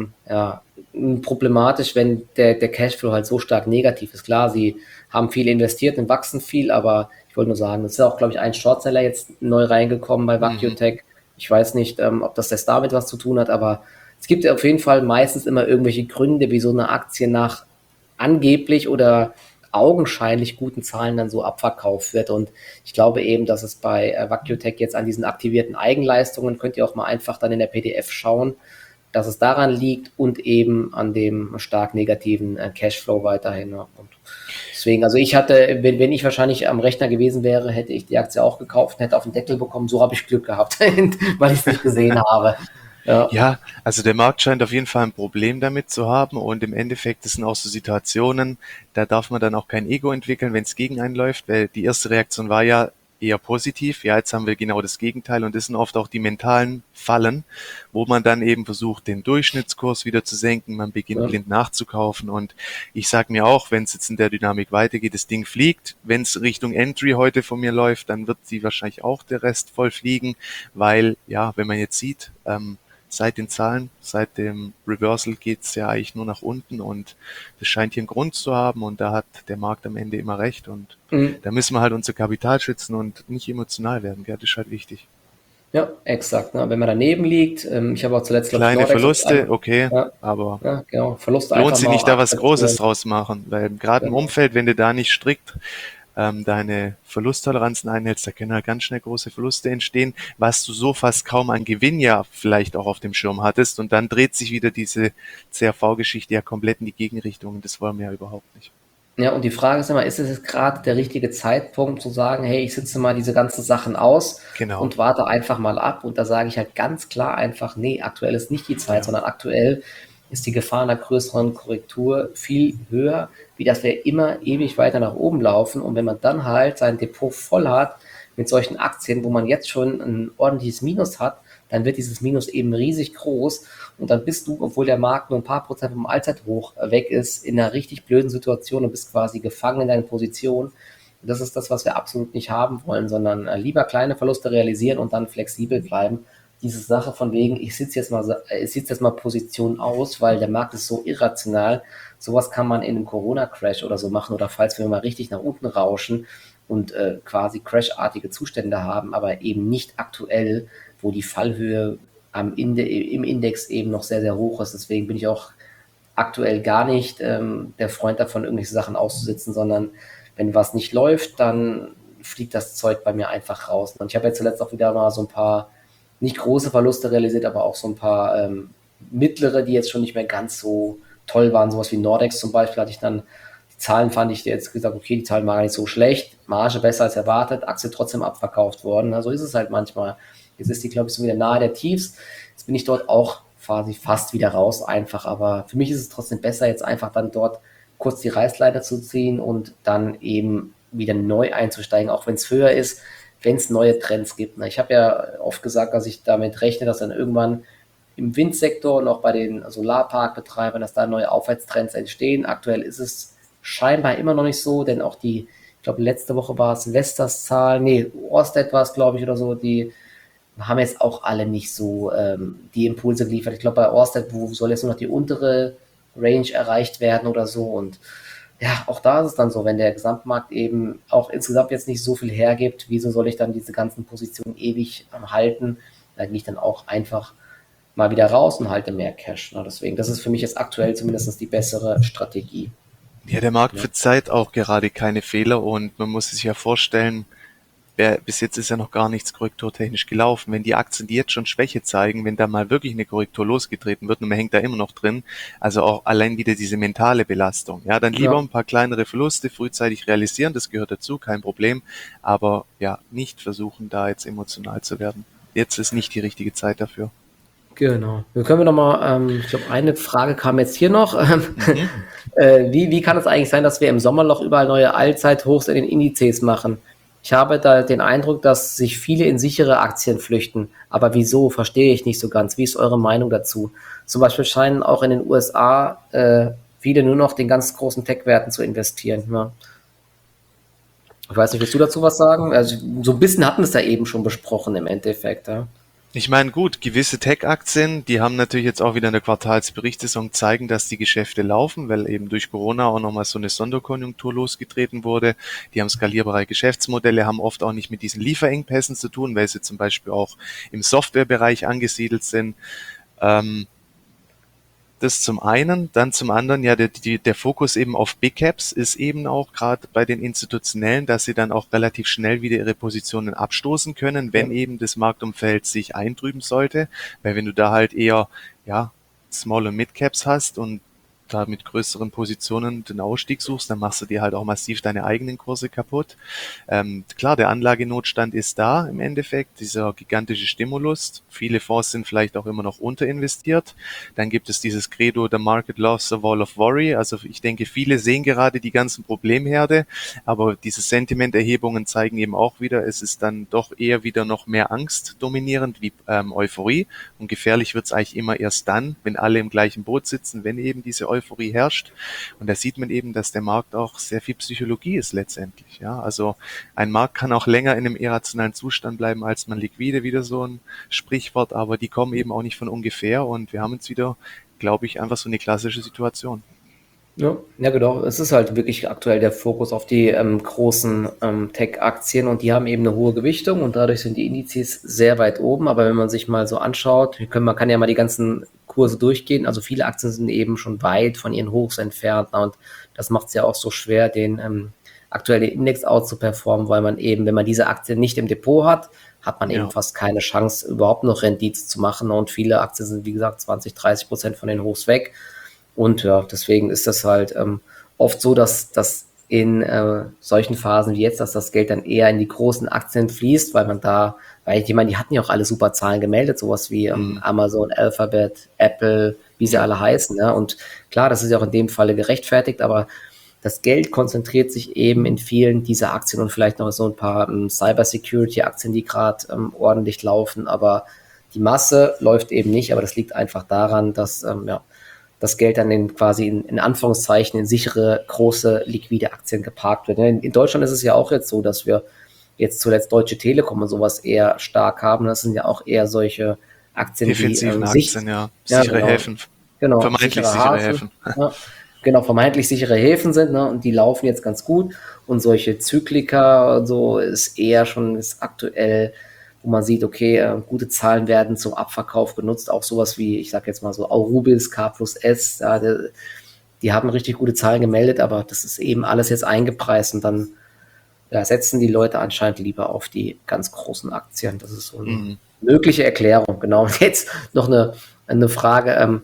problematisch, wenn der Cashflow halt so stark negativ ist. Klar, sie haben viel investiert und wachsen viel, aber ich wollte nur sagen, das ist auch, glaube ich, ein Shortseller jetzt neu reingekommen bei VacuTech. Ich weiß nicht, ob das damit was zu tun hat, aber es gibt auf jeden Fall meistens immer irgendwelche Gründe, wie so eine Aktie nach angeblich oder augenscheinlich guten Zahlen dann so abverkauft wird. Und ich glaube eben, dass es bei VacuTech jetzt an diesen aktivierten Eigenleistungen, könnt ihr auch mal einfach dann in der PDF schauen, dass es daran liegt und eben an dem stark negativen Cashflow weiterhin. Ja. Und deswegen, also ich hatte, wenn ich wahrscheinlich am Rechner gewesen wäre, hätte ich die Aktie auch gekauft und hätte auf den Deckel bekommen. So habe ich Glück gehabt, weil ich es nicht gesehen habe. Ja. Ja, also der Markt scheint auf jeden Fall ein Problem damit zu haben und im Endeffekt, das sind auch so Situationen, da darf man dann auch kein Ego entwickeln, wenn es gegen einen läuft, weil die erste Reaktion war ja eher positiv. Ja, jetzt haben wir genau das Gegenteil und das sind oft auch die mentalen Fallen, wo man dann eben versucht, den Durchschnittskurs wieder zu senken, man beginnt blind nachzukaufen und ich sage mir auch, wenn es jetzt in der Dynamik weitergeht, das Ding fliegt, wenn es Richtung Entry heute von mir läuft, dann wird sie wahrscheinlich auch der Rest voll fliegen, weil ja, wenn man jetzt sieht, seit den Zahlen, seit dem Reversal geht's ja eigentlich nur nach unten und das scheint hier einen Grund zu haben und da hat der Markt am Ende immer recht und da müssen wir halt unser Kapital schützen und nicht emotional werden, gell? Das ist halt wichtig. Ja, exakt. Ne? Wenn man daneben liegt, ich habe auch zuletzt, glaube ich, Kleine Nordex Verluste, okay, ja, aber ja, genau, Verluste lohnt einfach sich mal nicht, auch da was Großes akzeptieren. draus machen, weil gerade im Genau. Umfeld, wenn du da nicht strikt deine Verlusttoleranzen einhältst, da können halt ganz schnell große Verluste entstehen, was du so fast kaum an Gewinn ja vielleicht auch auf dem Schirm hattest und dann dreht sich wieder diese CRV-Geschichte ja komplett in die Gegenrichtung und das wollen wir ja überhaupt nicht. Ja, und die Frage ist immer, ist es jetzt gerade der richtige Zeitpunkt zu sagen, hey, ich sitze mal diese ganzen Sachen aus Genau, und warte einfach mal ab? Und da sage ich halt ganz klar einfach, nee, aktuell ist nicht die Zeit, ja. sondern aktuell ist die Gefahr einer größeren Korrektur viel höher, wie dass wir immer ewig weiter nach oben laufen. Und wenn man dann halt sein Depot voll hat mit solchen Aktien, wo man jetzt schon ein ordentliches Minus hat, dann wird dieses Minus eben riesig groß und dann bist du, obwohl der Markt nur ein paar Prozent vom Allzeithoch weg ist, in einer richtig blöden Situation und bist quasi gefangen in deiner Position. Das ist das, was wir absolut nicht haben wollen, sondern lieber kleine Verluste realisieren und dann flexibel bleiben. Diese Sache von wegen, ich sitze jetzt mal Position aus, weil der Markt ist so irrational. Sowas kann man in einem Corona-Crash oder so machen oder falls wir mal richtig nach unten rauschen und quasi crashartige Zustände haben, aber eben nicht aktuell, wo die Fallhöhe im Index eben noch sehr, sehr hoch ist. Deswegen bin ich auch aktuell gar nicht der Freund davon, irgendwelche Sachen auszusitzen, sondern wenn was nicht läuft, dann fliegt das Zeug bei mir einfach raus. Und ich habe jetzt zuletzt auch wieder mal so ein paar nicht große Verluste realisiert, aber auch so ein paar mittlere, die jetzt schon nicht mehr ganz so toll waren. Sowas wie Nordex zum Beispiel hatte ich dann, die Zahlen fand ich jetzt gesagt, okay, die Zahlen waren gar nicht so schlecht, Marge besser als erwartet, Aktie trotzdem abverkauft worden. Na, so ist es halt manchmal. Jetzt ist die, glaube ich, so wieder nahe der Tiefs. Jetzt bin ich dort auch quasi fast wieder raus einfach, aber für mich ist es trotzdem besser, jetzt einfach dann dort kurz die Reißleiter zu ziehen und dann eben wieder neu einzusteigen, auch wenn es höher ist, wenn es neue Trends gibt. Ich habe ja oft gesagt, dass ich damit rechne, dass dann irgendwann im Windsektor und auch bei den Solarparkbetreibern, dass da neue Aufwärtstrends entstehen. Aktuell ist es scheinbar immer noch nicht so, denn auch die, ich glaube, letzte Woche war es Vestas Zahlen, nee, Ørsted war es, glaube ich, oder so, die haben jetzt auch alle nicht so die Impulse geliefert. Ich glaube, bei Ørsted, wo soll jetzt nur noch die untere Range erreicht werden oder so. Und ja, auch da ist es dann so, wenn der Gesamtmarkt eben auch insgesamt jetzt nicht so viel hergibt, wieso soll ich dann diese ganzen Positionen ewig halten? Da gehe ich dann auch einfach mal wieder raus und halte mehr Cash. Ne? Deswegen, das ist für mich jetzt aktuell zumindest die bessere Strategie. Ja, der Markt Ja. verzeiht auch gerade keine Fehler und man muss sich ja vorstellen, bis jetzt ist ja noch gar nichts korrekturtechnisch gelaufen. Wenn die Aktien, die jetzt schon Schwäche zeigen, wenn da mal wirklich eine Korrektur losgetreten wird und man hängt da immer noch drin, also auch allein wieder diese mentale Belastung. Ja, dann lieber ein paar kleinere Verluste frühzeitig realisieren, das gehört dazu, kein Problem. Aber ja, nicht versuchen, da jetzt emotional zu werden. Jetzt ist nicht die richtige Zeit dafür. Genau. Dann können wir nochmal, ich glaube, eine Frage kam jetzt hier noch. Wie kann es eigentlich sein, dass wir im Sommerloch überall neue Allzeithochs in den Indizes machen? Ich habe da den Eindruck, dass sich viele in sichere Aktien flüchten. Aber wieso, verstehe ich nicht so ganz. Wie ist eure Meinung dazu? Zum Beispiel scheinen auch in den USA viele nur noch den ganz großen Tech-Werten zu investieren. Ja. Ich weiß nicht, willst du dazu was sagen? Also so ein bisschen hatten wir es da eben schon besprochen im Endeffekt. Ja. Ich meine, gut, gewisse Tech-Aktien, die haben natürlich jetzt auch wieder in der Quartalsberichtssaison zeigen, dass die Geschäfte laufen, weil eben durch Corona auch nochmal so eine Sonderkonjunktur losgetreten wurde. Die haben skalierbare Geschäftsmodelle, haben oft auch nicht mit diesen Lieferengpässen zu tun, weil sie zum Beispiel auch im Softwarebereich angesiedelt sind. Das zum einen, dann zum anderen, ja, der Fokus eben auf Big Caps ist eben auch gerade bei den Institutionellen, dass sie dann auch relativ schnell wieder ihre Positionen abstoßen können, wenn eben das Marktumfeld sich eintrüben sollte, weil wenn du da halt eher, ja, Small- und Mid-Caps hast und da mit größeren Positionen den Ausstieg suchst, dann machst du dir halt auch massiv deine eigenen Kurse kaputt. Klar, der Anlagenotstand ist da im Endeffekt, dieser gigantische Stimulus. Viele Fonds sind vielleicht auch immer noch unterinvestiert. Dann gibt es dieses Credo, the market loves a wall of worry. Also ich denke, viele sehen gerade die ganzen Problemherde, aber diese Sentimenterhebungen zeigen eben auch wieder, es ist dann doch eher wieder noch mehr Angst dominierend wie Euphorie. Und gefährlich wird es eigentlich immer erst dann, wenn alle im gleichen Boot sitzen, wenn eben diese Euphorie herrscht. Und da sieht man eben, dass der Markt auch sehr viel Psychologie ist letztendlich. Ja, also ein Markt kann auch länger in einem irrationalen Zustand bleiben, als man liquide, wieder so ein Sprichwort, aber die kommen eben auch nicht von ungefähr und wir haben jetzt wieder, glaube ich, einfach so eine klassische Situation. Ja, ja, genau. Es ist halt wirklich aktuell der Fokus auf die großen Tech-Aktien und die haben eben eine hohe Gewichtung und dadurch sind die Indizes sehr weit oben. Aber wenn man sich mal so anschaut, man kann ja mal die ganzen Kurse durchgehen. Also viele Aktien sind eben schon weit von ihren Hochs entfernt und das macht es ja auch so schwer, den aktuellen Index out zu performen, weil man eben, wenn man diese Aktien nicht im Depot hat, hat man eben fast keine Chance, überhaupt noch Rendite zu machen. Und viele Aktien sind, wie gesagt, 20-30% von den Hochs weg. Und ja, deswegen ist das halt oft so, dass das in solchen Phasen wie jetzt, dass das Geld dann eher in die großen Aktien fließt, weil ich meine, die hatten ja auch alle super Zahlen gemeldet, sowas wie Amazon, Alphabet, Apple, wie sie alle heißen. Ja? Und klar, das ist ja auch in dem Falle gerechtfertigt, aber das Geld konzentriert sich eben in vielen dieser Aktien und vielleicht noch so ein paar Cybersecurity-Aktien, die gerade ordentlich laufen, aber Die Masse läuft eben nicht, aber das liegt einfach daran, dass das Geld dann quasi in Anführungszeichen in sichere, große, liquide Aktien geparkt wird. In Deutschland ist es ja auch jetzt so, dass wir jetzt zuletzt Deutsche Telekom und sowas eher stark haben. Das sind ja auch eher solche Aktien, Defensiven die Aktien, ja. ja, Sichere Häfen. genau, Vermeintlich sichere sichere Hafen, Häfen. ja, genau, vermeintlich sichere Häfen sind, ne, und die laufen jetzt ganz gut. Und solche Zyklika und so ist aktuell, wo man sieht, okay, gute Zahlen werden zum Abverkauf genutzt. Auch sowas wie, ich sag jetzt mal so, Aurubis, K plus S, ja, die haben richtig gute Zahlen gemeldet, aber das ist eben alles jetzt eingepreist und dann setzen die Leute anscheinend lieber auf die ganz großen Aktien. Das ist so eine mögliche Erklärung. Genau. Und jetzt noch eine Frage,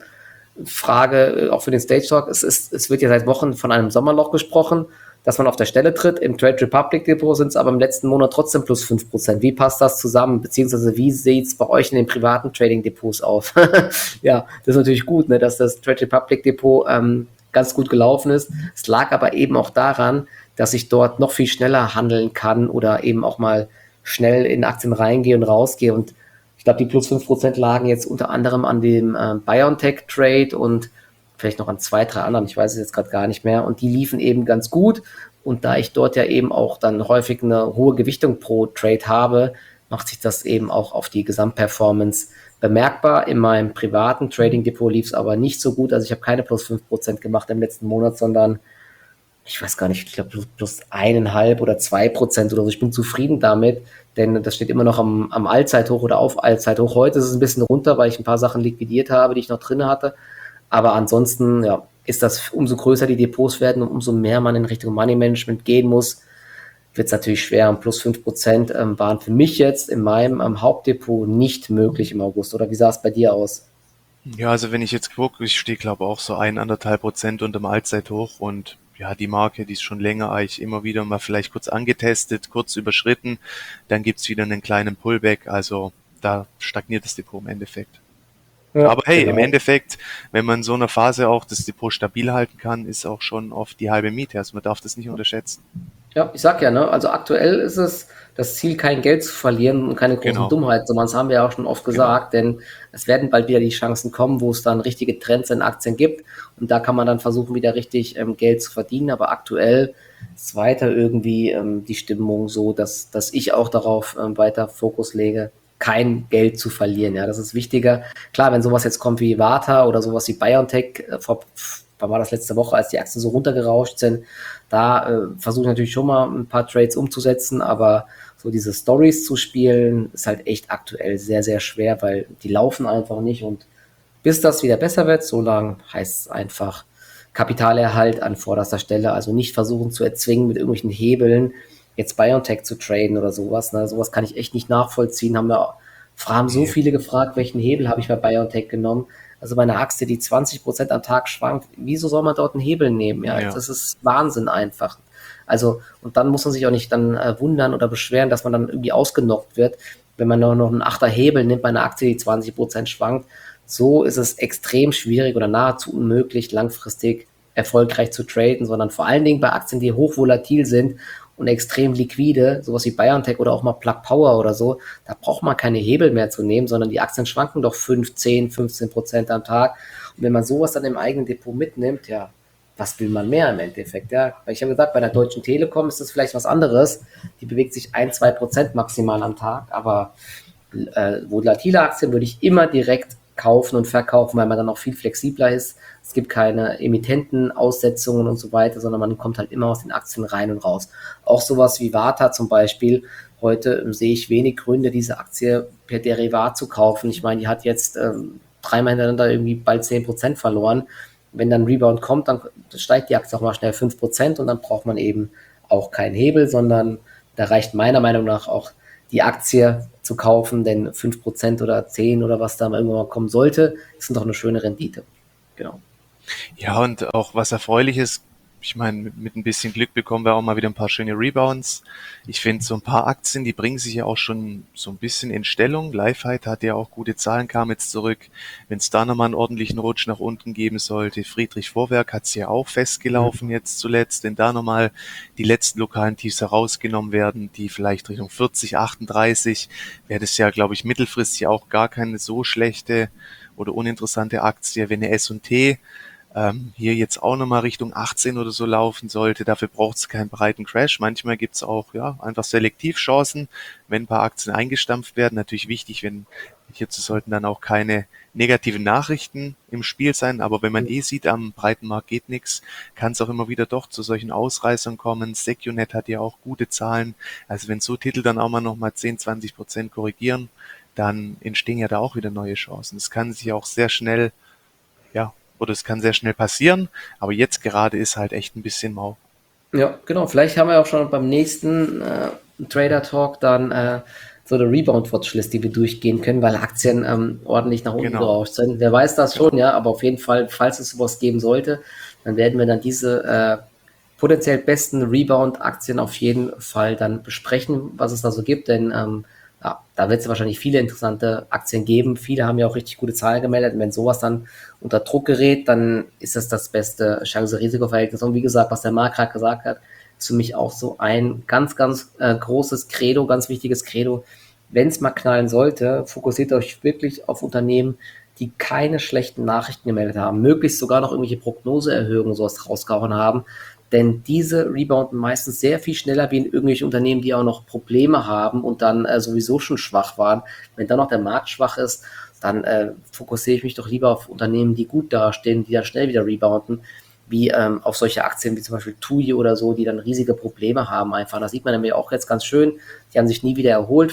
auch für den Stage Talk. Es wird ja seit Wochen von einem Sommerloch gesprochen, dass man auf der Stelle tritt. Im Trade Republic Depot sind es aber im letzten Monat trotzdem plus 5%. Wie passt das zusammen? Beziehungsweise wie sieht es bei euch in den privaten Trading Depots aus? Ja, das ist natürlich gut, ne, dass das Trade Republic Depot ganz gut gelaufen ist. Es lag aber eben auch daran, dass ich dort noch viel schneller handeln kann oder eben auch mal schnell in Aktien reingehe und rausgehe. Und ich glaube, die plus 5% lagen jetzt unter anderem an dem BioNTech-Trade und vielleicht noch an 2, 3 anderen, ich weiß es jetzt gerade gar nicht mehr. Und die liefen eben ganz gut. Und da ich dort ja eben auch dann häufig eine hohe Gewichtung pro Trade habe, macht sich das eben auch auf die Gesamtperformance bemerkbar. In meinem privaten Trading Depot lief es aber nicht so gut. Also ich habe keine plus 5% gemacht im letzten Monat, sondern ich weiß gar nicht, ich glaube plus 1,5 oder 2% oder so. Ich bin zufrieden damit, denn das steht immer noch am Allzeithoch oder auf Allzeithoch. Heute ist es ein bisschen runter, weil ich ein paar Sachen liquidiert habe, die ich noch drin hatte. Aber ansonsten, ja, ist das, umso größer die Depots werden und umso mehr man in Richtung Money Management gehen muss, wird es natürlich schwer. Und plus 5% waren für mich jetzt in meinem Hauptdepot nicht möglich im August. Oder wie sah es bei dir aus? Ja, also wenn ich jetzt gucke, ich stehe glaube auch so 1,5% unterm Allzeithoch und ja, die Marke, die ist schon länger eigentlich immer wieder mal vielleicht kurz angetestet, kurz überschritten, dann gibt's wieder einen kleinen Pullback, also da stagniert das Depot im Endeffekt. Ja, Aber hey, im genau. Endeffekt, wenn man in so einer Phase auch das Depot stabil halten kann, ist auch schon oft die halbe Miete, also man darf das nicht unterschätzen. Ja, ich sag ja, ne, also aktuell ist es das Ziel, kein Geld zu verlieren und keine großen Genau, Dummheiten, sondern das haben wir ja auch schon oft genau. gesagt, denn es werden bald wieder die Chancen kommen, wo es dann richtige Trends in Aktien gibt und da kann man dann versuchen, wieder richtig Geld zu verdienen, aber aktuell ist weiter irgendwie die Stimmung so, dass ich auch darauf weiter Fokus lege, kein Geld zu verlieren, ja, das ist wichtiger. Klar, wenn sowas jetzt kommt wie Warta oder sowas wie BioNTech, wann war das letzte Woche, als die Aktien so runtergerauscht sind, da versuche ich natürlich schon mal ein paar Trades umzusetzen, aber so diese Stories zu spielen, ist halt echt aktuell sehr, sehr schwer, weil die laufen einfach nicht und bis das wieder besser wird, so lang heißt es einfach Kapitalerhalt an vorderster Stelle, also nicht versuchen zu erzwingen mit irgendwelchen Hebeln, jetzt BioNTech zu traden oder sowas. Ne? Sowas kann ich echt nicht nachvollziehen. Haben so Nee. viele gefragt, welchen Hebel habe ich bei BioNTech genommen. Also bei einer Aktie, die 20% am Tag schwankt, wieso soll man dort einen Hebel nehmen? Ja, Ja. das ist Wahnsinn einfach. Also, und dann muss man sich auch nicht dann wundern oder beschweren, dass man dann irgendwie ausgenockt wird, wenn man noch einen Achter Hebel nimmt bei einer Aktie, die 20% schwankt. So ist es extrem schwierig oder nahezu unmöglich, langfristig erfolgreich zu traden, sondern vor allen Dingen bei Aktien, die hochvolatil sind und extrem liquide, sowas wie BioNTech oder auch mal Plug Power oder so, da braucht man keine Hebel mehr zu nehmen, sondern die Aktien schwanken doch 5, 10, 15% am Tag. Und wenn man sowas dann im eigenen Depot mitnimmt, ja, was will man mehr im Endeffekt? Ja, weil ich habe gesagt, bei der Deutschen Telekom ist das vielleicht was anderes. Die bewegt sich 1, 2% maximal am Tag, aber volatile Aktien würde ich immer direkt kaufen und verkaufen, weil man dann auch viel flexibler ist. Es gibt keine Emittentenaussetzungen und so weiter, sondern man kommt halt immer aus den Aktien rein und raus. Auch sowas wie Warta zum Beispiel. Heute sehe ich wenig Gründe, diese Aktie per Derivat zu kaufen. Ich meine, die hat jetzt 3-mal hintereinander irgendwie bald 10% verloren. Wenn dann Rebound kommt, dann steigt die Aktie auch mal schnell 5% und dann braucht man eben auch keinen Hebel, sondern da reicht meiner Meinung nach auch die Aktie zu kaufen, denn 5% oder 10 oder was da mal irgendwann mal kommen sollte, ist doch eine schöne Rendite. Genau. Ja, und auch was Erfreuliches, ich meine, mit ein bisschen Glück bekommen wir auch mal wieder ein paar schöne Rebounds. Ich finde, so ein paar Aktien, die bringen sich ja auch schon so ein bisschen in Stellung. Lifehide hat ja auch gute Zahlen, kam jetzt zurück. Wenn es da nochmal einen ordentlichen Rutsch nach unten geben sollte, Friedrich Vorwerk hat es ja auch festgelaufen jetzt zuletzt, wenn da nochmal die letzten lokalen Tiefs herausgenommen werden, die vielleicht Richtung 40, 38, wäre das ja, glaube ich, mittelfristig auch gar keine so schlechte oder uninteressante Aktie, wenn eine S&T hier jetzt auch nochmal Richtung 18 oder so laufen sollte. Dafür braucht es keinen breiten Crash. Manchmal gibt es auch ja einfach Selektivchancen, wenn ein paar Aktien eingestampft werden. Natürlich wichtig, wenn hierzu sollten dann auch keine negativen Nachrichten im Spiel sein. Aber wenn man sieht, am breiten Markt geht nichts, kann es auch immer wieder doch zu solchen Ausreißern kommen. Secunet hat ja auch gute Zahlen. Also wenn so Titel dann auch mal nochmal 10-20% korrigieren, dann entstehen ja da auch wieder neue Chancen. Es kann sich auch sehr schnell ja, oder es kann sehr schnell passieren, aber jetzt gerade ist halt echt ein bisschen mau. Ja, genau. Vielleicht haben wir auch schon beim nächsten Trader Talk dann so eine Rebound-Watchlist, die wir durchgehen können, weil Aktien ordentlich nach unten Genau, gerauscht sind. Wer weiß das genau. schon, ja, aber auf jeden Fall, falls es sowas geben sollte, dann werden wir dann diese potenziell besten Rebound-Aktien auf jeden Fall dann besprechen, was es da so gibt, denn ja, da wird es wahrscheinlich viele interessante Aktien geben. Viele haben ja auch richtig gute Zahlen gemeldet. Und wenn sowas dann unter Druck gerät, dann ist das beste Chance-Risiko-Verhältnis. Und wie gesagt, was der Marc gerade gesagt hat, ist für mich auch so ein ganz, ganz großes Credo, ganz wichtiges Credo. Wenn es mal knallen sollte, fokussiert euch wirklich auf Unternehmen, die keine schlechten Nachrichten gemeldet haben, möglichst sogar noch irgendwelche Prognoseerhöhungen sowas rausgehauen haben, denn diese rebounden meistens sehr viel schneller wie in irgendwelchen Unternehmen, die auch noch Probleme haben und dann sowieso schon schwach waren. Wenn dann noch der Markt schwach ist, dann fokussiere ich mich doch lieber auf Unternehmen, die gut dastehen, die dann schnell wieder rebounden, wie auf solche Aktien wie zum Beispiel TUI oder so, die dann riesige Probleme haben einfach. Das sieht man nämlich auch jetzt ganz schön. Die haben sich nie wieder erholt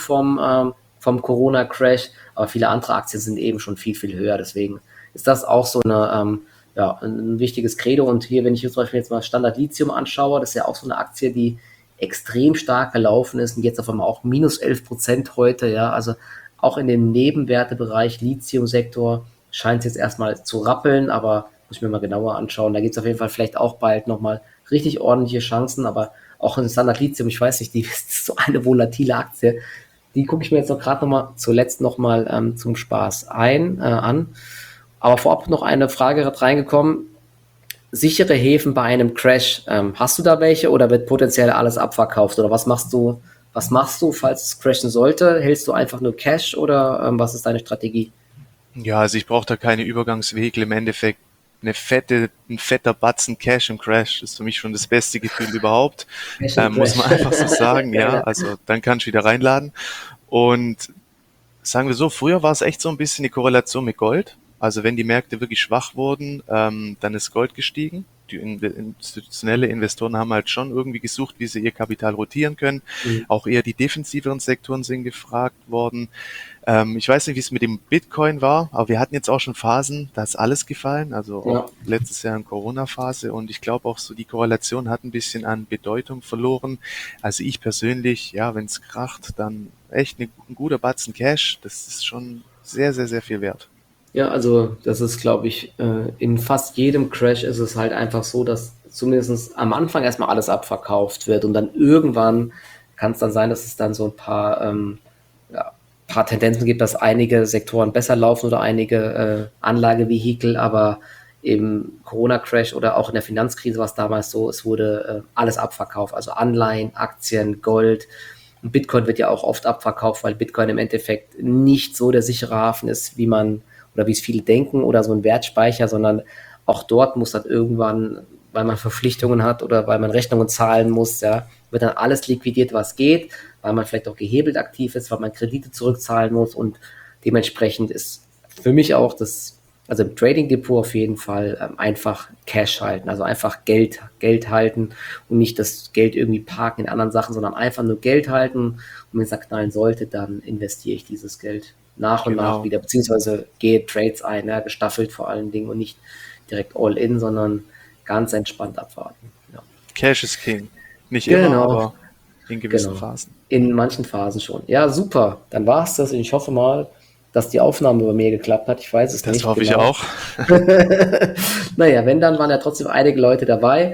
vom Corona-Crash, aber viele andere Aktien sind eben schon viel, viel höher. Deswegen ist das auch so eine ja, ein wichtiges Credo. Und hier, wenn ich jetzt zum Beispiel jetzt mal Standard Lithium anschaue, das ist ja auch so eine Aktie, die extrem stark gelaufen ist und jetzt auf einmal auch minus 11% heute, ja, also auch in dem Nebenwertebereich Lithium-Sektor scheint es jetzt erstmal zu rappeln, aber muss ich mir mal genauer anschauen. Da gibt es auf jeden Fall vielleicht auch bald nochmal richtig ordentliche Chancen, aber auch in Standard Lithium, ich weiß nicht, die ist so eine volatile Aktie. Die gucke ich mir jetzt noch gerade nochmal zuletzt nochmal zum Spaß an. Aber vorab noch eine Frage reingekommen. Sichere Häfen bei einem Crash, hast du da welche oder wird potenziell alles abverkauft? Oder was machst du, falls es crashen sollte? Hältst du einfach nur Cash oder was ist deine Strategie? Ja, also ich brauche da keine Übergangsvehikel. Im Endeffekt ein fetter Batzen Cash im Crash ist für mich schon das beste Gefühl überhaupt. Cash im Muss Crash. man einfach so sagen, Geil, ja. ja. Also dann kann ich wieder reinladen. Und sagen wir so, früher war es echt so ein bisschen die Korrelation mit Gold. Also wenn die Märkte wirklich schwach wurden, dann ist Gold gestiegen. Die institutionelle Investoren haben halt schon irgendwie gesucht, wie sie ihr Kapital rotieren können. Mhm. Auch eher die defensiveren Sektoren sind gefragt worden. Ich weiß nicht, wie es mit dem Bitcoin war, aber wir hatten jetzt auch schon Phasen, da ist alles gefallen, also auch Ja. letztes Jahr in Corona-Phase und ich glaube auch so die Korrelation hat ein bisschen an Bedeutung verloren. Also ich persönlich, ja, wenn es kracht, dann echt ein guter Batzen Cash, das ist schon sehr, sehr, sehr viel wert. Ja, also das ist, glaube ich, in fast jedem Crash ist es halt einfach so, dass zumindest am Anfang erstmal alles abverkauft wird und dann irgendwann kann es dann sein, dass es dann so ein ja, paar Tendenzen gibt, dass einige Sektoren besser laufen oder einige Anlagevehikel, aber im Corona-Crash oder auch in der Finanzkrise war es damals so, es wurde alles abverkauft, also Anleihen, Aktien, Gold. Und Bitcoin wird ja auch oft abverkauft, weil Bitcoin im Endeffekt nicht so der sichere Hafen ist, wie man oder wie es viele denken oder so ein Wertspeicher, sondern auch dort muss dann irgendwann, weil man Verpflichtungen hat oder weil man Rechnungen zahlen muss, ja, wird dann alles liquidiert, was geht, weil man vielleicht auch gehebelt aktiv ist, weil man Kredite zurückzahlen muss und dementsprechend ist für mich auch also im Trading Depot auf jeden Fall einfach Cash halten, also einfach Geld halten und nicht das Geld irgendwie parken in anderen Sachen, sondern einfach nur Geld halten und wenn es da knallen sollte, dann investiere ich dieses Geld nach und nach Genau. wieder, beziehungsweise gehe Trades ein, ja, gestaffelt vor allen Dingen und nicht direkt all in, sondern ganz entspannt abwarten. Ja. Cash is King. Nicht immer, Genau, aber in gewissen genau. Phasen. In manchen Phasen schon. Ja, super. Dann war es das und ich hoffe mal, dass die Aufnahme bei mir geklappt hat. Ich weiß es Das nicht hoffe ich genau. auch. Naja, wenn, dann waren ja trotzdem einige Leute dabei.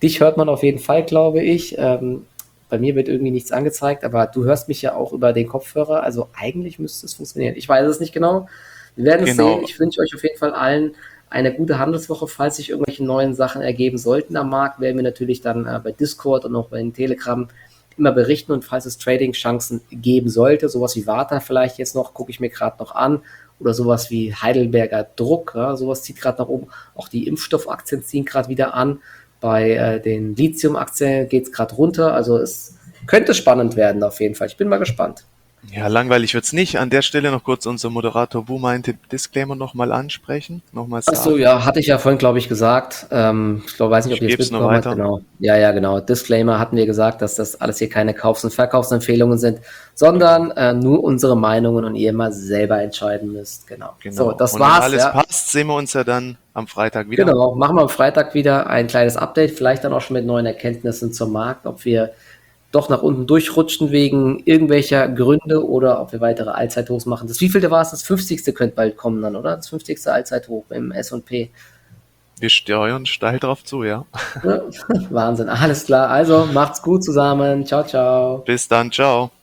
Dich hört man auf jeden Fall, glaube ich. Bei mir wird irgendwie nichts angezeigt, aber du hörst mich ja auch über den Kopfhörer, also eigentlich müsste es funktionieren. Ich weiß es nicht genau. Wir werden es sehen. Genau, Ich wünsche euch auf jeden Fall allen eine gute Handelswoche. Falls sich irgendwelche neuen Sachen ergeben sollten am Markt, werden wir natürlich dann bei Discord und auch bei den Telegram immer berichten, und falls es Trading-Chancen geben sollte, sowas wie Warta vielleicht jetzt noch, gucke ich mir gerade noch an, oder sowas wie Heidelberger Druck, ja, sowas zieht gerade nach oben. Auch die Impfstoffaktien ziehen gerade wieder an. Bei den Lithium-Aktien geht es gerade runter. Also es könnte spannend werden auf jeden Fall. Ich bin mal gespannt. ja, langweilig wird's nicht. An der Stelle noch kurz unser Moderator Bu meinte, Disclaimer nochmal ansprechen, nochmal Ach so, sagen. ja, hatte ich ja vorhin, glaube ich, gesagt. Ich glaube, weiß nicht, ob Ich ihr es gebe es nur mitbekommen habt. weiter. Genau. Ja, ja, genau. Disclaimer hatten wir gesagt, dass das alles hier keine Kaufs- und Verkaufsempfehlungen sind, sondern nur unsere Meinungen und ihr immer selber entscheiden müsst. Genau. So, Genau. das Und wenn war's, alles ja. passt, sehen wir uns ja dann am Freitag wieder. Genau. Machen wir am Freitag wieder ein kleines Update, vielleicht dann auch schon mit neuen Erkenntnissen zum Markt, ob wir doch nach unten durchrutschen wegen irgendwelcher Gründe oder ob wir weitere Allzeithochs machen. Das wievielte war es? Das 50. könnte bald kommen dann, oder? Das 50. Allzeithoch im S&P. Wir steuern steil drauf zu, ja. Ja, Wahnsinn. Alles klar. Also macht's gut zusammen. Ciao, ciao. Bis dann, ciao.